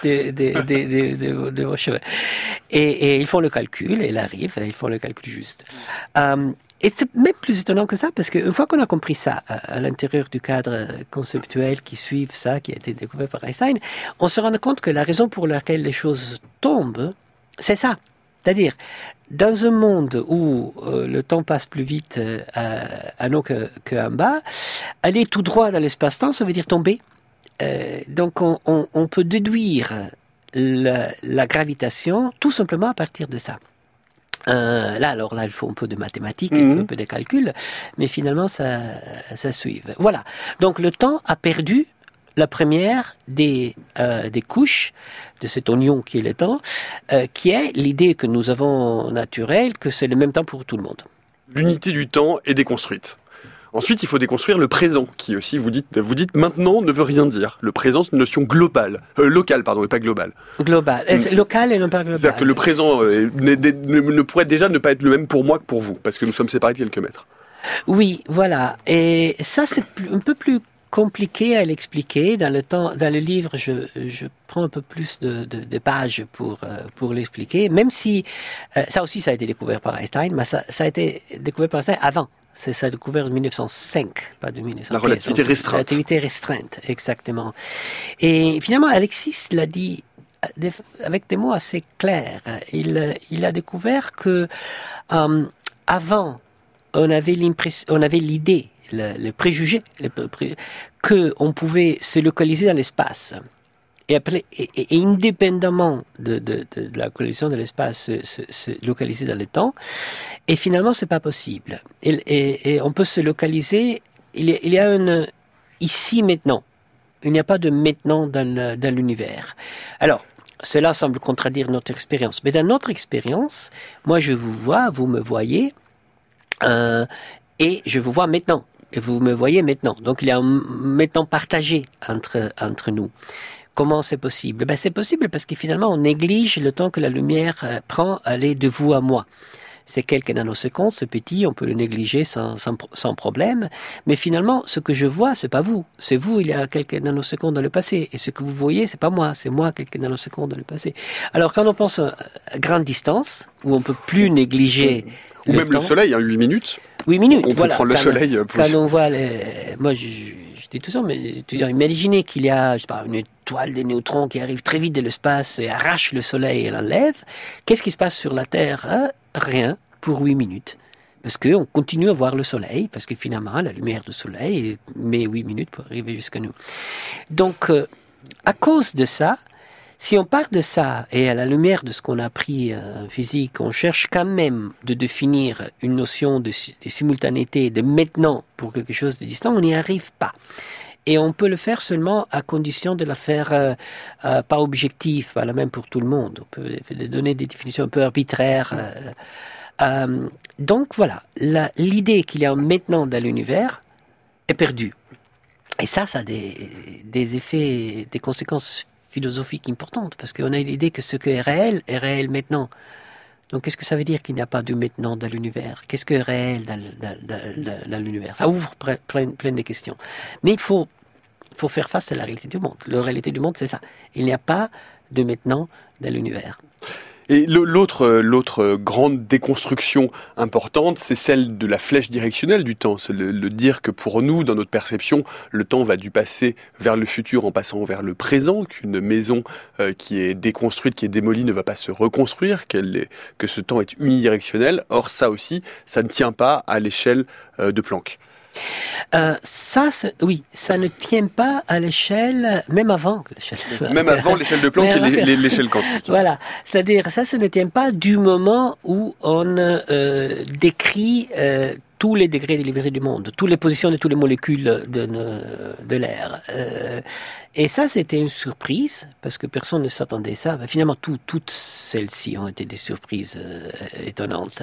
de vos cheveux. Et ils font le calcul, et ils font le calcul juste. Et c'est même plus étonnant que ça, parce qu'une fois qu'on a compris ça, à l'intérieur du cadre conceptuel qui suit ça, qui a été découvert par Einstein, on se rend compte que la raison pour laquelle les choses tombent, c'est ça. C'est-à-dire, dans un monde où le temps passe plus vite à nous qu'en bas, aller tout droit dans l'espace-temps, ça veut dire tomber. Donc on peut déduire la gravitation tout simplement à partir de ça. Là, il faut un peu de mathématiques, il faut un peu de calculs, mais finalement, ça suit. Voilà. Donc, le temps a perdu la première des couches de cet oignon qui est le temps, qui est l'idée que nous avons naturelle, que c'est le même temps pour tout le monde. L'unité du temps est déconstruite. Ensuite, il faut déconstruire le présent, qui aussi, vous dites maintenant ne veut rien dire. Le présent, c'est une notion locale, et pas globale. Global, local et non pas global. C'est-à-dire que le présent ne pourrait déjà ne pas être le même pour moi que pour vous, parce que nous sommes séparés de quelques mètres. Oui, voilà. Et ça, c'est un peu plus compliqué à l'expliquer. Dans le livre, je prends un peu plus de pages pour l'expliquer, même si ça aussi, ça a été découvert par Einstein, mais ça a été découvert par Einstein avant. C'est ça découvert en 1905, pas de 1915. La relativité restreinte. La relativité restreinte, exactement. Et finalement, Alexis l'a dit avec des mots assez clairs. Il a découvert que avant, on avait l'idée, le préjugé, qu'on pouvait se localiser dans l'espace. Et après, et indépendamment de la localisation de l'espace, se localiser dans le temps. Et finalement, c'est pas possible. Et on peut se localiser. Il y a un ici maintenant. Il n'y a pas de maintenant dans l'univers. Alors, cela semble contradire notre expérience. Mais dans notre expérience, moi, je vous vois, vous me voyez, et je vous vois maintenant. Et vous me voyez maintenant. Donc, il y a un maintenant partagé entre nous. Comment c'est possible? C'est possible parce que finalement, on néglige le temps que la lumière prend à aller de vous à moi. C'est quelques nanosecondes, c'est petit, on peut le négliger sans problème. Mais finalement, ce que je vois, c'est pas vous. C'est vous, il y a quelques nanosecondes dans le passé. Et ce que vous voyez, c'est pas moi. C'est moi, quelques nanosecondes dans le passé. Alors, quand on pense à grande distance, où on peut plus négliger ou même le soleil, 8 minutes. 8 minutes, on peut prendre le soleil. Quand on voit moi, je dis tout ça, mais imaginez qu'il y a, une étoile de neutrons qui arrive très vite de l'espace et arrache le soleil et l'enlève. Qu'est-ce qui se passe sur la Terre? Rien pour 8 minutes. Parce qu'on continue à voir le soleil, parce que finalement, la lumière du soleil met 8 minutes pour arriver jusqu'à nous. Donc, à cause de ça, si on part de ça, et à la lumière de ce qu'on a appris en physique, on cherche quand même de définir une notion de simultanéité, de maintenant pour quelque chose de distant, on n'y arrive pas. Et on peut le faire seulement à condition de la faire pas objective, pas la même pour tout le monde. On peut donner des définitions un peu arbitraires. Donc voilà, l'idée qu'il y a maintenant dans l'univers est perdue. Et ça a des effets, des conséquences philosophique importante, parce qu'on a l'idée que ce qui est réel maintenant. Donc, qu'est-ce que ça veut dire qu'il n'y a pas de maintenant dans l'univers? Qu'est-ce que est réel dans l'univers? Ça ouvre plein de questions. Mais il faut il faut faire face à la réalité du monde. La réalité du monde, c'est ça. Il n'y a pas de maintenant dans l'univers. Et l'autre grande déconstruction importante, c'est celle de la flèche directionnelle du temps. C'est le dire que pour nous, dans notre perception, le temps va du passé vers le futur en passant vers le présent, qu'une maison qui est déconstruite, qui est démolie, ne va pas se reconstruire, que ce temps est unidirectionnel. Or, ça aussi, ça ne tient pas à l'échelle de Planck. Oui, ça ne tient pas à l'échelle, même avant l'échelle. Même avant l'échelle de Planck et l'échelle quantique. Voilà, c'est-à-dire ça ne tient pas du moment où on décrit tous les degrés de liberté du monde, toutes les positions de toutes les molécules de l'air. Et ça, c'était une surprise, parce que personne ne s'attendait à ça. Mais finalement, toutes celles-ci ont été des surprises étonnantes.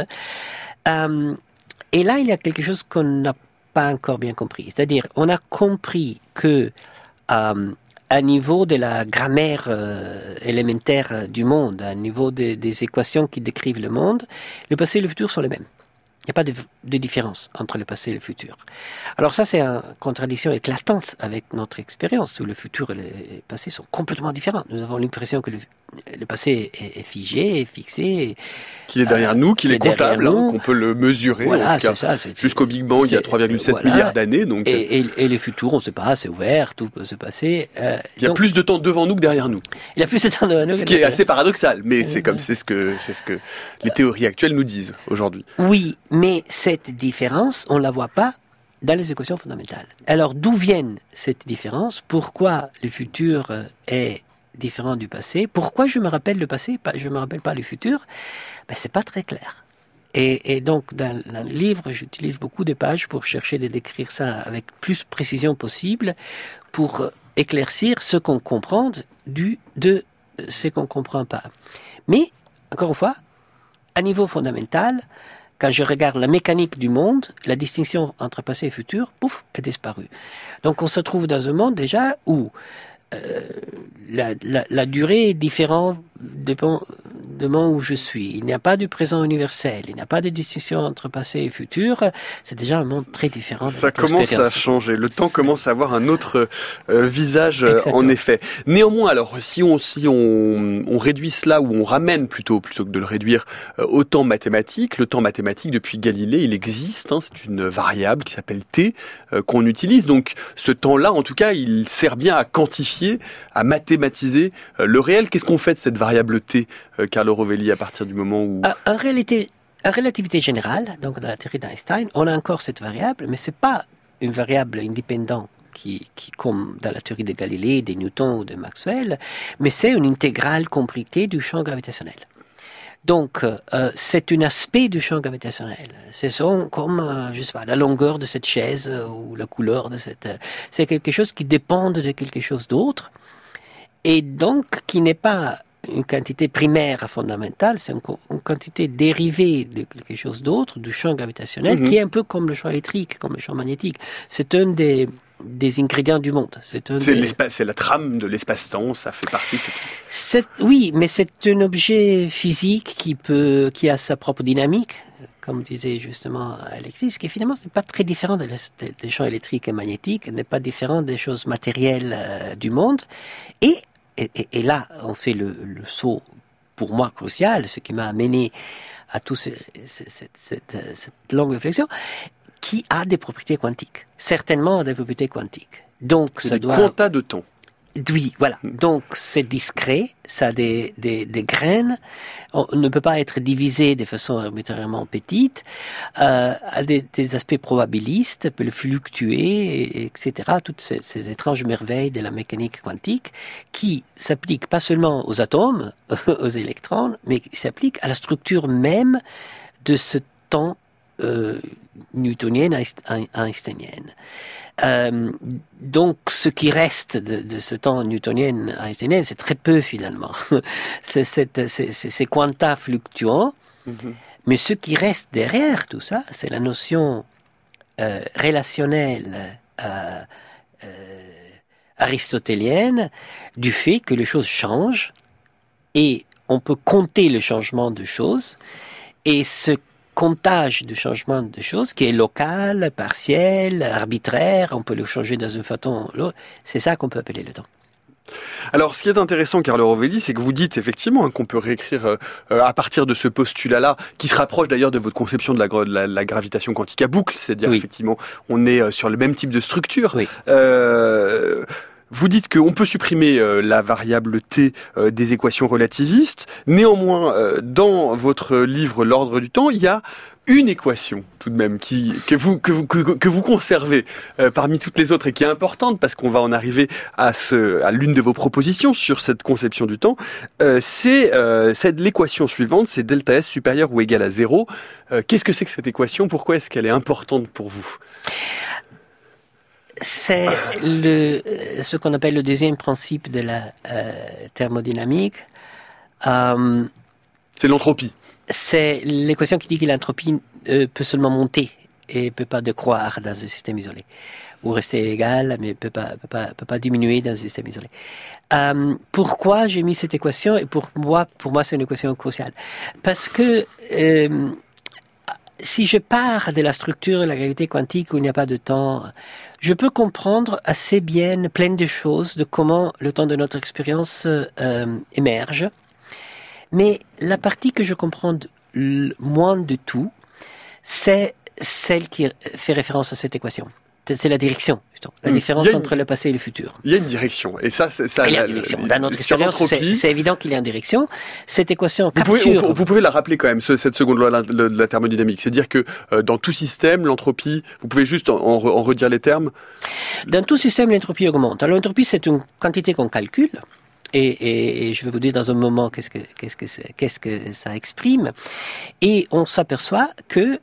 Et là, il y a quelque chose qu'on n'a pas encore bien compris. C'est-à-dire, on a compris que à niveau de la grammaire élémentaire du monde, à niveau des équations qui décrivent le monde, le passé et le futur sont les mêmes. Il n'y a pas de différence entre le passé et le futur. Alors ça, c'est une contradiction éclatante avec notre expérience, où le futur et le passé sont complètement différents. Nous avons l'impression que le passé est figé, est fixé. Qu'il est derrière nous, qu'il est comptable, qu'on peut le mesurer. Voilà, c'est ça. C'est jusqu'au Big Bang, il y a 3,7 milliards d'années. Donc... Et le futur, on ne sait pas, c'est ouvert, tout peut se passer. Il y a plus de temps devant nous que derrière nous. Il y a plus de temps devant nous. Ce qui est assez paradoxal, mais c'est ce que les théories actuelles nous disent aujourd'hui. Oui, mais cette différence, on ne la voit pas dans les équations fondamentales. Alors, d'où vient cette différence? Pourquoi le futur est différent du passé? Pourquoi je me rappelle le passé, je ne me rappelle pas le futur? Ben, ce n'est pas très clair. Et donc, dans le livre, j'utilise beaucoup de pages pour chercher de décrire ça avec plus de précision possible, pour éclaircir ce qu'on comprend de ce qu'on ne comprend pas. Mais, encore une fois, à niveau fondamental, quand je regarde la mécanique du monde, la distinction entre passé et futur, pouf, est disparue. Donc on se trouve dans un monde déjà où la durée est différente de moment où je suis. Il n'y a pas du présent universel, il n'y a pas de distinction entre passé et futur. C'est déjà un monde très différent. Ça commence à changer. Le temps commence à avoir un autre visage, en effet. Néanmoins, alors, si on réduit cela, ou on ramène plutôt que de le réduire au temps mathématique, le temps mathématique, depuis Galilée, il existe. C'est une variable qui s'appelle t, qu'on utilise. Donc, ce temps-là, en tout cas, il sert bien à quantifier, à mathématiser le réel. Qu'est-ce qu'on fait de cette variable t, Carlo Rovelli, à partir du moment où... En relativité générale, donc dans la théorie d'Einstein, on a encore cette variable, mais c'est pas une variable indépendante qui comme dans la théorie de Galilée, de Newton ou de Maxwell, mais c'est une intégrale compliquée du champ gravitationnel. Donc, c'est un aspect du champ gravitationnel. C'est comme, je sais pas, la longueur de cette chaise ou la couleur de cette... c'est quelque chose qui dépend de quelque chose d'autre, et donc qui n'est pas une quantité primaire fondamentale, c'est une quantité dérivée de quelque chose d'autre, du champ gravitationnel, qui est un peu comme le champ électrique, comme le champ magnétique. C'est un des ingrédients du monde. C'est la trame de l'espace-temps, ça fait partie de cette... Oui, mais c'est un objet physique qui a sa propre dynamique, comme disait justement Alexis, qui finalement n'est pas très différent des champs électriques et magnétiques, n'est pas différent des choses matérielles du monde. Et là, on fait le saut, pour moi, crucial, ce qui m'a amené à toute cette longue réflexion, qui a des propriétés quantiques. Certainement des propriétés quantiques. Donc, ça doit... quanta de temps. Oui, voilà. Donc, c'est discret, ça a des graines, on ne peut pas être divisé de façon arbitrairement petite, a des aspects probabilistes, peut fluctuer, etc. Toutes ces étranges merveilles de la mécanique quantique qui s'appliquent pas seulement aux atomes, aux électrons, mais qui s'appliquent à la structure même de ce temps newtonienne, einsteinienne. Donc, ce qui reste de ce temps newtonien einsteinien, c'est très peu finalement. C'est quanta fluctuants, mais ce qui reste derrière tout ça, c'est la notion relationnelle aristotélienne du fait que les choses changent et on peut compter le changement de choses, et ce comptage de changement de choses qui est local, partiel, arbitraire, on peut le changer dans une façon ou l'autre. C'est ça qu'on peut appeler le temps. Alors, ce qui est intéressant, Carlo Rovelli, c'est que vous dites effectivement qu'on peut réécrire à partir de ce postulat-là, qui se rapproche d'ailleurs de votre conception de la gravitation quantique à boucle, c'est-à-dire effectivement, on est sur le même type de structure. Oui. Vous dites qu'on peut supprimer la variable t des équations relativistes. Néanmoins, dans votre livre L'ordre du temps, il y a une équation tout de même que vous conservez parmi toutes les autres et qui est importante parce qu'on va en arriver à l'une de vos propositions sur cette conception du temps. C'est l'équation suivante, c'est delta S supérieur ou égal à 0. Qu'est-ce que c'est que cette équation? Pourquoi est-ce qu'elle est importante pour vous? C'est ce qu'on appelle le deuxième principe de la thermodynamique. C'est l'entropie. C'est l'équation qui dit que l'entropie peut seulement monter et peut pas décroître dans un système isolé, ou rester égale, mais peut pas diminuer dans un système isolé. Pourquoi j'ai mis cette équation? Et pour moi, c'est une équation cruciale. Parce que si je pars de la structure de la gravité quantique où il n'y a pas de temps, je peux comprendre assez bien plein de choses de comment le temps de notre expérience émerge. Mais la partie que je comprends moins de tout, c'est celle qui fait référence à cette équation. C'est la direction, plutôt. La différence entre le passé et le futur. Il y a une direction. Et ça, il y a une direction. Dans notre expérience, c'est évident qu'il y a une direction. Cette équation vous pouvez la rappeler quand même, cette seconde loi de la thermodynamique. C'est-à-dire que dans tout système, l'entropie, vous pouvez juste en redire les termes? Dans tout système, l'entropie augmente. Alors l'entropie, c'est une quantité qu'on calcule. Et je vais vous dire dans un moment qu'est-ce que ça exprime. Et on s'aperçoit que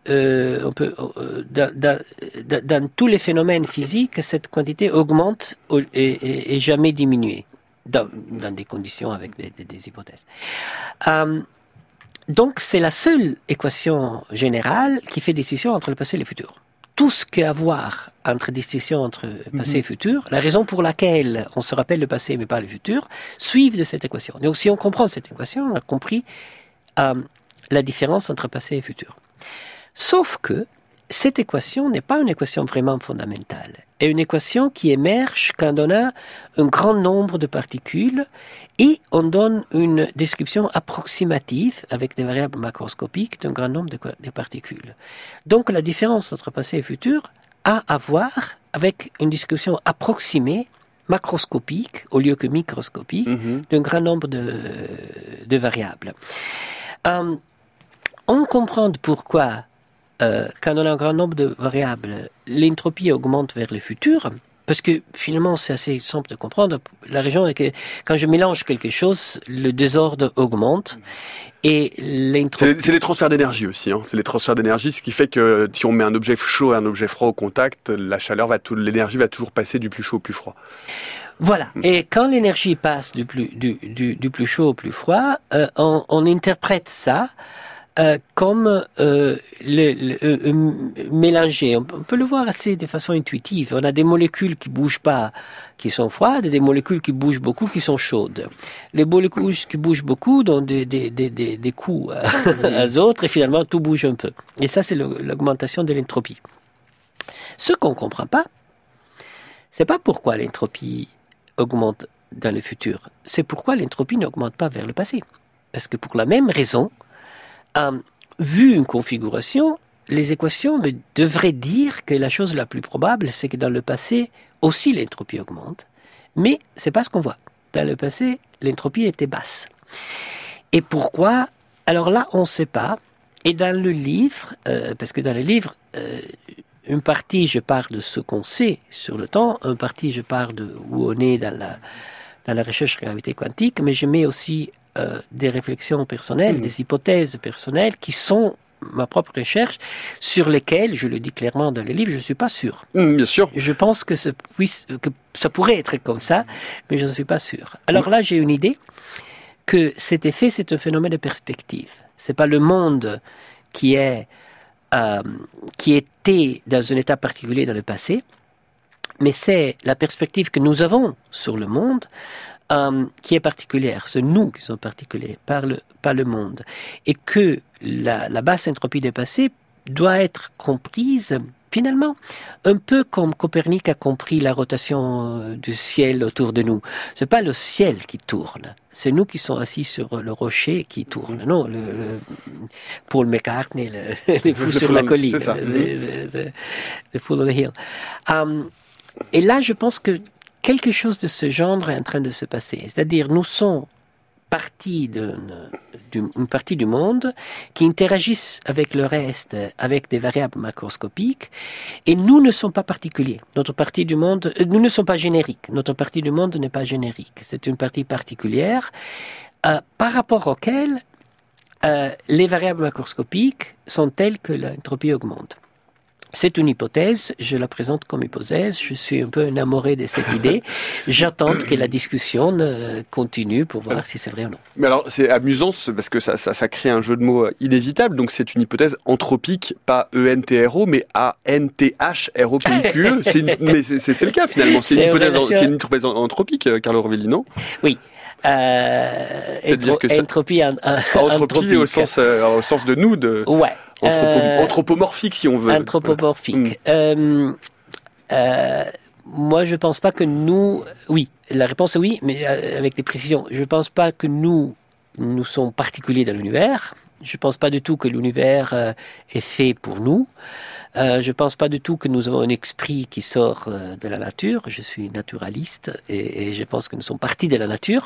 dans tous les phénomènes physiques, cette quantité augmente et jamais diminue dans des conditions avec des hypothèses. Donc c'est la seule équation générale qui fait distinction entre le passé et le futur. Tout ce qu'il y a à voir entre distinction entre passé et futur, la raison pour laquelle on se rappelle le passé mais pas le futur, suivent de cette équation. Donc si on comprend cette équation, on a compris la différence entre passé et futur. Sauf que cette équation n'est pas une équation vraiment fondamentale. C'est une équation qui émerge quand on a un grand nombre de particules et on donne une description approximative avec des variables macroscopiques d'un grand nombre de particules. Donc la différence entre passé et futur a à voir avec une description approximée, macroscopique au lieu que microscopique, d'un grand nombre de variables. On comprend pourquoi quand on a un grand nombre de variables, l'entropie augmente vers le futur, parce que finalement c'est assez simple de comprendre. La raison est que quand je mélange quelque chose, le désordre augmente et l'entropie... C'est les transferts d'énergie aussi, hein. C'est les transferts d'énergie, ce qui fait que si on met un objet chaud et un objet froid au contact, l'énergie va toujours passer du plus chaud au plus froid. Voilà. Et quand l'énergie passe du plus chaud au plus froid, on interprète ça comme mélangé. On peut le voir assez de façon intuitive. On a des molécules qui bougent pas, qui sont froides, et des molécules qui bougent beaucoup, qui sont chaudes. Les molécules qui bougent beaucoup donnent des coups aux autres, et finalement tout bouge un peu. Et ça, c'est l'augmentation de l'entropie. Ce qu'on comprend pas, c'est pas pourquoi l'entropie augmente dans le futur. C'est pourquoi l'entropie n'augmente pas vers le passé. Parce que pour la même raison, vu une configuration, les équations devraient dire que la chose la plus probable, c'est que dans le passé aussi l'entropie augmente, mais c'est pas ce qu'on voit. Dans le passé, l'entropie était basse. Et pourquoi? Alors là, on ne sait pas. Et dans le livre, parce que dans le livre, une partie, je parle de ce qu'on sait sur le temps, une partie, je parle de où on est dans la recherche de gravité quantique, mais je mets aussi des réflexions personnelles, des hypothèses personnelles qui sont ma propre recherche, sur lesquelles, je le dis clairement dans le livre, je ne suis pas sûr. Bien sûr. Je pense que ça pourrait être comme ça, mais je ne suis pas sûr. Alors là, j'ai une idée que cet effet, c'est un phénomène de perspective. Ce n'est pas le monde qui était dans un état particulier dans le passé, mais c'est la perspective que nous avons sur le monde qui est particulière. C'est nous qui sommes particuliers, pas le monde. Et que la basse entropie dépassée doit être comprise finalement un peu comme Copernic a compris la rotation du ciel autour de nous. C'est pas le ciel qui tourne, c'est nous qui sommes assis sur le rocher qui tourne. Non, Paul McCartney, les fous sur la colline, les Fool on the Hill. Et là, je pense que quelque chose de ce genre est en train de se passer. C'est-à-dire, nous sommes une partie du monde qui interagissent avec le reste, avec des variables macroscopiques, et nous ne sommes pas particuliers. Notre partie du monde, nous ne sommes pas génériques. Notre partie du monde n'est pas générique. C'est une partie particulière par rapport auquel les variables macroscopiques sont telles que l'entropie augmente. C'est une hypothèse, je la présente comme hypothèse, je suis un peu enamoré de cette idée, j'attends que la discussion continue pour voir si c'est vrai ou non. Mais alors c'est amusant parce que ça crée un jeu de mots inévitable, donc c'est une hypothèse anthropique, pas ENTRO, mais ANTHROPIQE, mais c'est le cas finalement, c'est une hypothèse anthropique, Carlo Rovelli, non ? Oui. C'est-à-dire que entropie anthropie au sens de nous, ouais. Anthropomorphique si on veut. Anthropomorphique. Moi, je pense pas que nous... Oui, la réponse est oui, mais avec des précisions. Je pense pas que nous sommes particuliers dans l'univers. Je pense pas du tout que l'univers est fait pour nous. Je pense pas du tout que nous avons un esprit qui sort de la nature. Je suis naturaliste et je pense que nous sommes partis de la nature.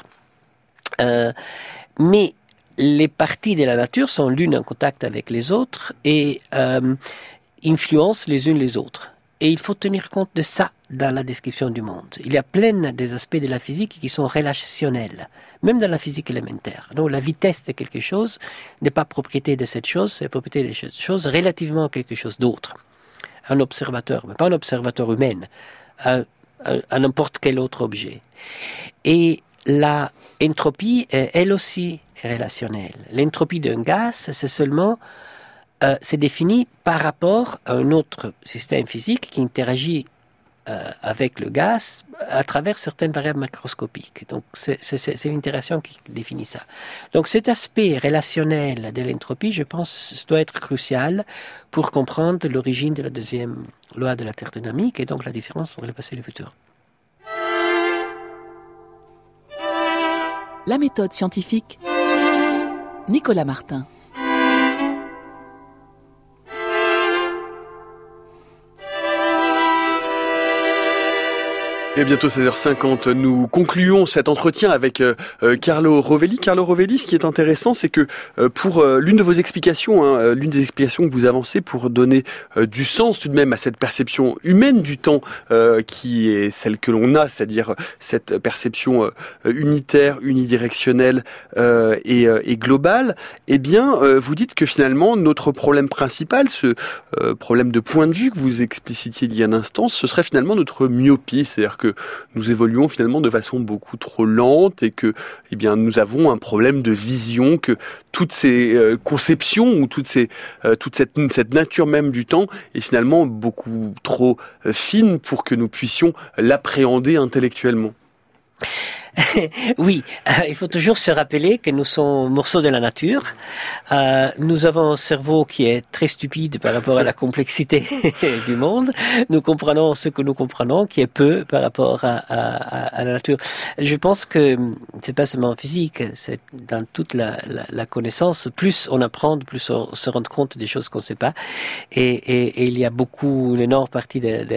Mais les parties de la nature sont l'une en contact avec les autres et influencent les unes les autres. Et il faut tenir compte de ça dans la description du monde. Il y a plein des aspects de la physique qui sont relationnels, même dans la physique élémentaire. Donc la vitesse de quelque chose n'est pas propriété de cette chose, c'est propriété de cette chose relativement à quelque chose d'autre. Un observateur, mais pas un observateur humain, à n'importe quel autre objet. Et la entropie est elle aussi relationnelle. L'entropie d'un gaz, c'est défini par rapport à un autre système physique qui interagit avec le gaz à travers certaines variables macroscopiques. Donc c'est l'interaction qui définit ça. Donc cet aspect relationnel de l'entropie, je pense, doit être crucial pour comprendre l'origine de la deuxième loi de la thermodynamique et donc la différence entre le passé et le futur. La méthode scientifique, Nicolas Martin. Et bientôt 16h50, nous concluons cet entretien avec Carlo Rovelli. Carlo Rovelli, ce qui est intéressant, c'est que pour l'une de vos explications, l'une des explications que vous avancez pour donner du sens tout de même à cette perception humaine du temps qui est celle que l'on a, c'est-à-dire cette perception unitaire, unidirectionnelle et globale, eh bien, vous dites que finalement, notre problème principal, ce problème de point de vue que vous explicitiez il y a un instant, ce serait finalement notre myopie, c'est-à-dire que nous évoluons finalement de façon beaucoup trop lente et que, eh bien, nous avons un problème de vision, que toutes ces conceptions ou toute cette nature même du temps est finalement beaucoup trop fine pour que nous puissions l'appréhender intellectuellement. Oui, il faut toujours se rappeler que nous sommes morceaux de la nature. Nous avons un cerveau qui est très stupide par rapport à la complexité du monde. Nous comprenons ce que nous comprenons, qui est peu par rapport à la nature. Je pense que c'est pas seulement en physique, c'est dans toute la connaissance. Plus on apprend, plus on se rend compte des choses qu'on ne sait pas. Et il y a beaucoup, une énorme partie de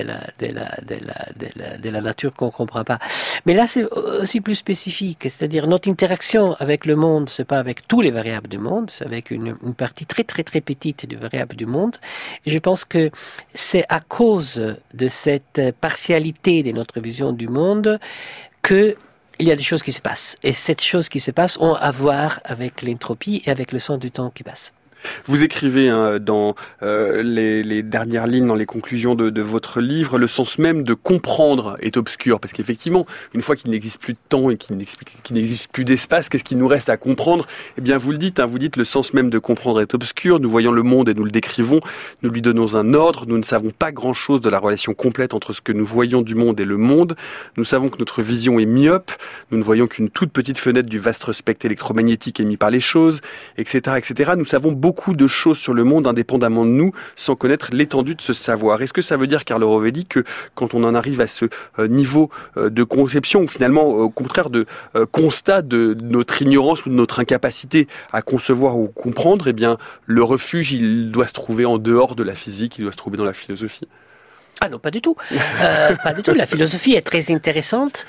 la nature qu'on comprend pas. Mais là, c'est aussi plus spécifique, c'est-à-dire notre interaction avec le monde, c'est pas avec tous les variables du monde, c'est avec une partie très très très petite des variables du monde. Et je pense que c'est à cause de cette partialité de notre vision du monde que il y a des choses qui se passent. Et ces choses qui se passent ont à voir avec l'entropie et avec le sens du temps qui passe. Vous écrivez dans les dernières lignes, dans les conclusions de votre livre, le sens même de comprendre est obscur. Parce qu'effectivement, une fois qu'il n'existe plus de temps et qu'il n'existe plus d'espace, qu'est-ce qu'il nous reste à comprendre ? Eh bien, vous le dites, vous dites le sens même de comprendre est obscur. Nous voyons le monde et nous le décrivons. Nous lui donnons un ordre. Nous ne savons pas grand-chose de la relation complète entre ce que nous voyons du monde et le monde. Nous savons que notre vision est myope. Nous ne voyons qu'une toute petite fenêtre du vaste spectre électromagnétique émis par les choses, etc., etc. Nous savons beaucoup de choses sur le monde indépendamment de nous, sans connaître l'étendue de ce savoir. Est-ce que ça veut dire, Carlo Rovelli, que quand on en arrive à ce niveau de conception, ou finalement au contraire de constat de notre ignorance ou de notre incapacité à concevoir ou comprendre, eh bien le refuge, il doit se trouver en dehors de la physique, il doit se trouver dans la philosophie? Ah non, pas du tout. Pas du tout. La philosophie est très intéressante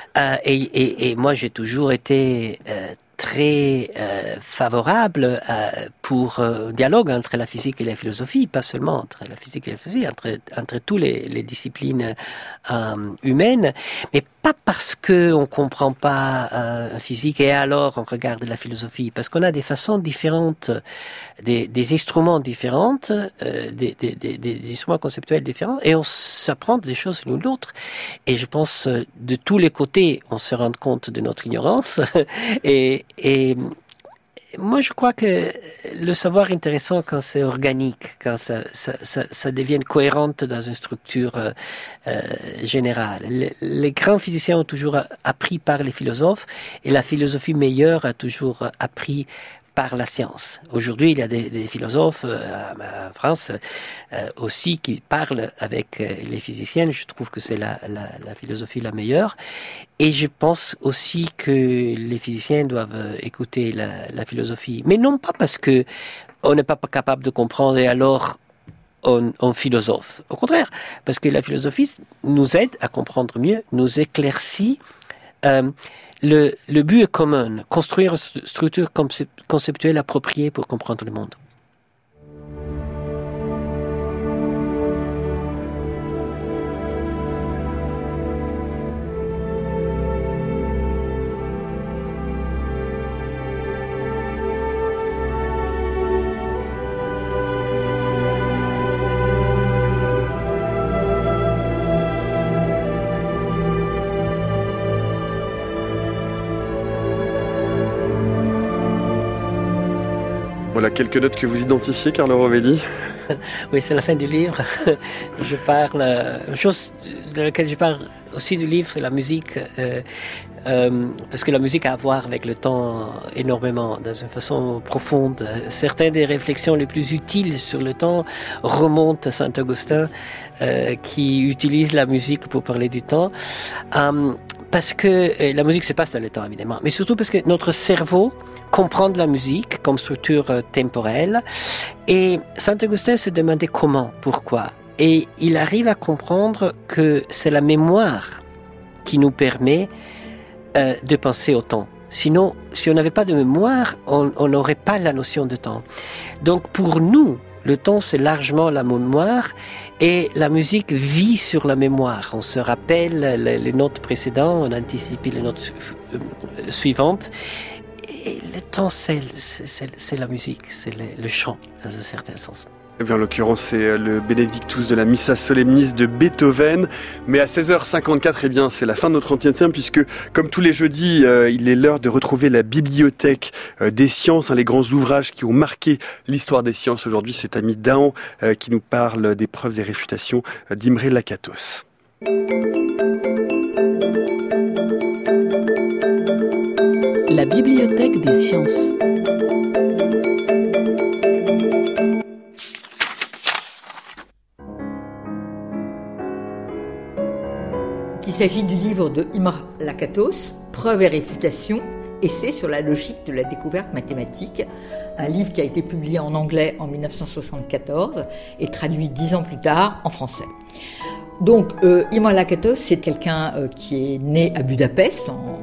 et moi j'ai toujours été très favorable pour un dialogue entre la physique et la philosophie, pas seulement entre la physique et la philosophie, entre toutes les disciplines humaines, mais pas parce qu'on comprend pas la physique et alors on regarde la philosophie, parce qu'on a des façons différentes, des instruments différents, des instruments conceptuels différents, et on s'apprend des choses l'une l'autre. Et je pense de tous les côtés, on se rend compte de notre ignorance et moi, je crois que le savoir est intéressant quand c'est organique, quand ça devient cohérente dans une structure générale. Les grands physiciens ont toujours appris par les philosophes et la philosophie meilleure a toujours appris par la science. Aujourd'hui, il y a des philosophes en France aussi qui parlent avec les physiciens. Je trouve que c'est la philosophie la meilleure. Et je pense aussi que les physiciens doivent écouter la philosophie. Mais non pas parce que on n'est pas capable de comprendre et alors on philosophe. Au contraire, parce que la philosophie nous aide à comprendre mieux, nous éclaircit. Le but est commun, construire une structure conceptuelle appropriée pour comprendre le monde. Voilà quelques notes que vous identifiez, Carlo Rovelli. Oui, c'est la fin du livre. Je parle, une chose de laquelle je parle aussi du livre, c'est la musique. Parce que la musique a à voir avec le temps énormément, dans une façon profonde. Certaines des réflexions les plus utiles sur le temps remontent à Saint-Augustin, qui utilise la musique pour parler du temps. Parce que la musique se passe dans le temps, évidemment, mais surtout parce que notre cerveau comprend de la musique comme structure temporelle. Et Saint-Augustin se demandait comment, pourquoi. Et il arrive à comprendre que c'est la mémoire qui nous permet de penser au temps. Sinon, si on n'avait pas de mémoire, on n'aurait pas la notion de temps. Donc pour nous, le temps, c'est largement la mémoire et la musique vit sur la mémoire. On se rappelle les notes précédentes, on anticipe les notes suivantes. Et le temps, c'est la musique, c'est le chant, dans un certain sens. Eh bien, en l'occurrence, c'est le Benedictus de la Missa Solemnis de Beethoven. Mais à 16h54, eh bien, c'est la fin de notre entretien puisque, comme tous les jeudis, il est l'heure de retrouver la bibliothèque des sciences, les grands ouvrages qui ont marqué l'histoire des sciences. Aujourd'hui, c'est Ami Dahan qui nous parle des preuves et réfutations d'Imre Lakatos. La bibliothèque des sciences. Il s'agit du livre de Imre Lakatos, Preuves et réfutations, essai sur la logique de la découverte mathématique, un livre qui a été publié en anglais en 1974 et traduit 10 ans plus tard en français. Donc Imre Lakatos, c'est quelqu'un qui est né à Budapest en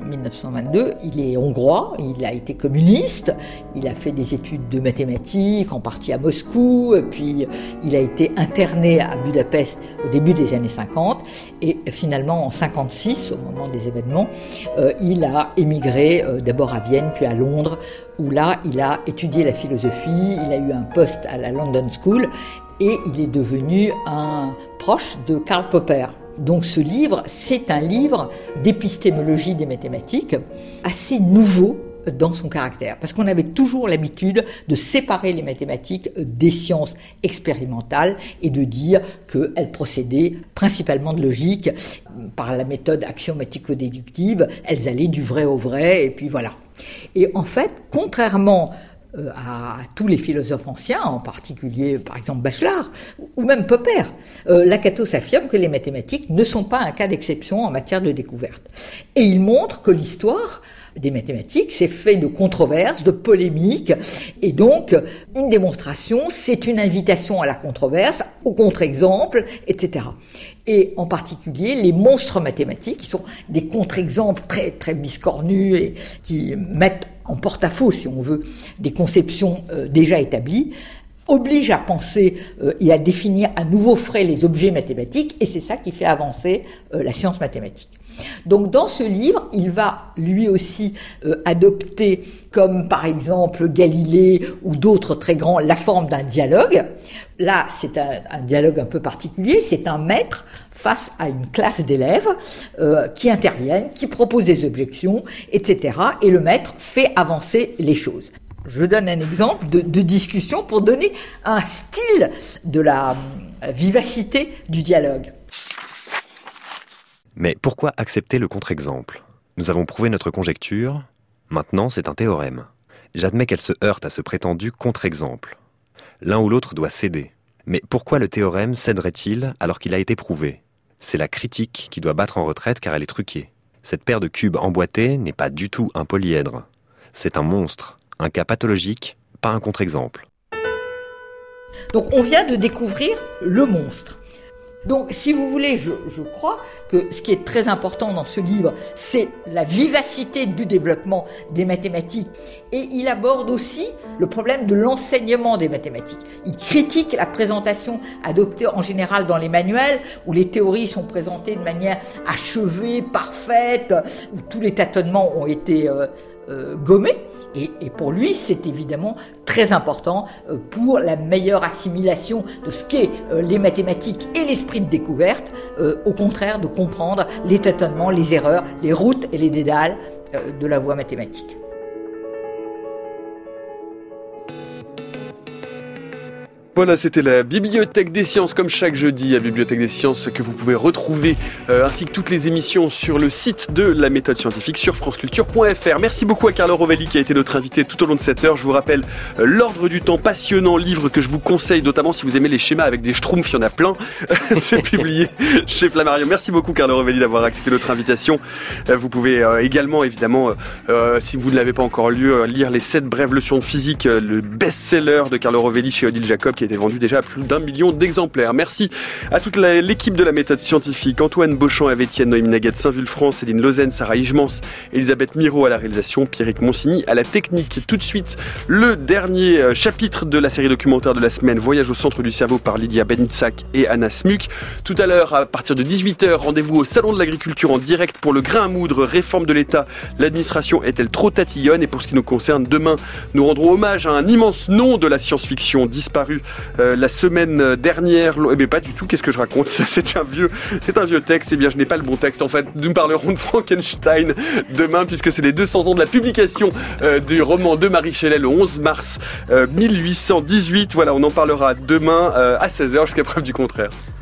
1922. Il est hongrois, il a été communiste, il a fait des études de mathématiques, en partie à Moscou, puis il a été interné à Budapest au début des années 50, et finalement en 56, au moment des événements, il a émigré d'abord à Vienne, puis à Londres, où là, il a étudié la philosophie, il a eu un poste à la London School, et il est devenu un proche de Karl Popper. Donc ce livre, c'est un livre d'épistémologie des mathématiques, assez nouveau dans son caractère, parce qu'on avait toujours l'habitude de séparer les mathématiques des sciences expérimentales et de dire qu'elles procédaient principalement de logique. Par la méthode axiomatico-déductive, elles allaient du vrai au vrai, et puis voilà. Et en fait, contrairement à tous les philosophes anciens, en particulier par exemple Bachelard ou même Popper, Lakatos affirme que les mathématiques ne sont pas un cas d'exception en matière de découverte. Et il montre que l'histoire des mathématiques, c'est fait de controverses, de polémiques, et donc une démonstration, c'est une invitation à la controverse, au contre-exemple, etc. Et en particulier, les monstres mathématiques, qui sont des contre-exemples très, très biscornus et qui mettent en porte-à-faux, si on veut, des conceptions déjà établies, obligent à penser et à définir à nouveau frais les objets mathématiques, et c'est ça qui fait avancer la science mathématique. Donc dans ce livre, il va lui aussi adopter, comme par exemple Galilée ou d'autres très grands, la forme d'un dialogue. Là, c'est un dialogue un peu particulier, c'est un maître face à une classe d'élèves qui interviennent, qui proposent des objections, etc. Et le maître fait avancer les choses. Je donne un exemple de discussion pour donner un style de la vivacité du dialogue. Mais pourquoi accepter le contre-exemple ? Nous avons prouvé notre conjecture, maintenant c'est un théorème. J'admets qu'elle se heurte à ce prétendu contre-exemple. L'un ou l'autre doit céder. Mais pourquoi le théorème céderait-il alors qu'il a été prouvé ? C'est la critique qui doit battre en retraite car elle est truquée. Cette paire de cubes emboîtés n'est pas du tout un polyèdre. C'est un monstre, un cas pathologique, pas un contre-exemple. Donc on vient de découvrir le monstre. Donc, si vous voulez, je crois que ce qui est très important dans ce livre, c'est la vivacité du développement des mathématiques. Et il aborde aussi le problème de l'enseignement des mathématiques. Il critique la présentation adoptée en général dans les manuels, où les théories sont présentées de manière achevée, parfaite, où tous les tâtonnements ont été gommés. Et pour lui, c'est évidemment très important pour la meilleure assimilation de ce qu'est les mathématiques et l'esprit de découverte, au contraire de comprendre les tâtonnements, les erreurs, les routes et les dédales de la voie mathématique. Voilà, c'était la Bibliothèque des Sciences, comme chaque jeudi, la Bibliothèque des Sciences que vous pouvez retrouver, ainsi que toutes les émissions sur le site de la méthode scientifique sur franceculture.fr. Merci beaucoup à Carlo Rovelli qui a été notre invité tout au long de cette heure. Je vous rappelle l'Ordre du temps, passionnant livre que je vous conseille, notamment si vous aimez les schémas avec des schtroumpfs, il y en a plein. C'est publié chez Flammarion. Merci beaucoup Carlo Rovelli d'avoir accepté notre invitation. Vous pouvez également, évidemment, si vous ne l'avez pas encore lu, lire les 7 brèves leçons de physique, le best-seller de Carlo Rovelli chez Odile Jacob, qui a été vendu déjà à plus d'1 million d'exemplaires. Merci à toute l'équipe de la méthode scientifique, Antoine Beauchamp, Étienne Noémie Naguet, Saint-Vulfranc, Céline Lausanne, Sarah Higemans, Elisabeth Miro à la réalisation, Pierrick Monsigny à la technique. Tout de suite, le dernier chapitre de la série documentaire de la semaine, Voyage au centre du cerveau par Lydia Benitzak et Anna Smuk. Tout à l'heure, à partir de 18h, rendez-vous au Salon de l'Agriculture en direct pour le grain à moudre, réforme de l'État. L'administration est-elle trop tatillonne? Et pour ce qui nous concerne, demain, nous rendrons hommage à un immense nom de la science-fiction disparu la semaine dernière. Mais pas du tout, qu'est-ce que je raconte? C'est un vieux texte. Eh bien, je n'ai pas le bon texte. En fait, nous parlerons de Frankenstein demain, puisque c'est les 200 ans de la publication du roman de Marie Shelley le 11 mars 1818. Voilà, on en parlera demain à 16h jusqu'à preuve du contraire.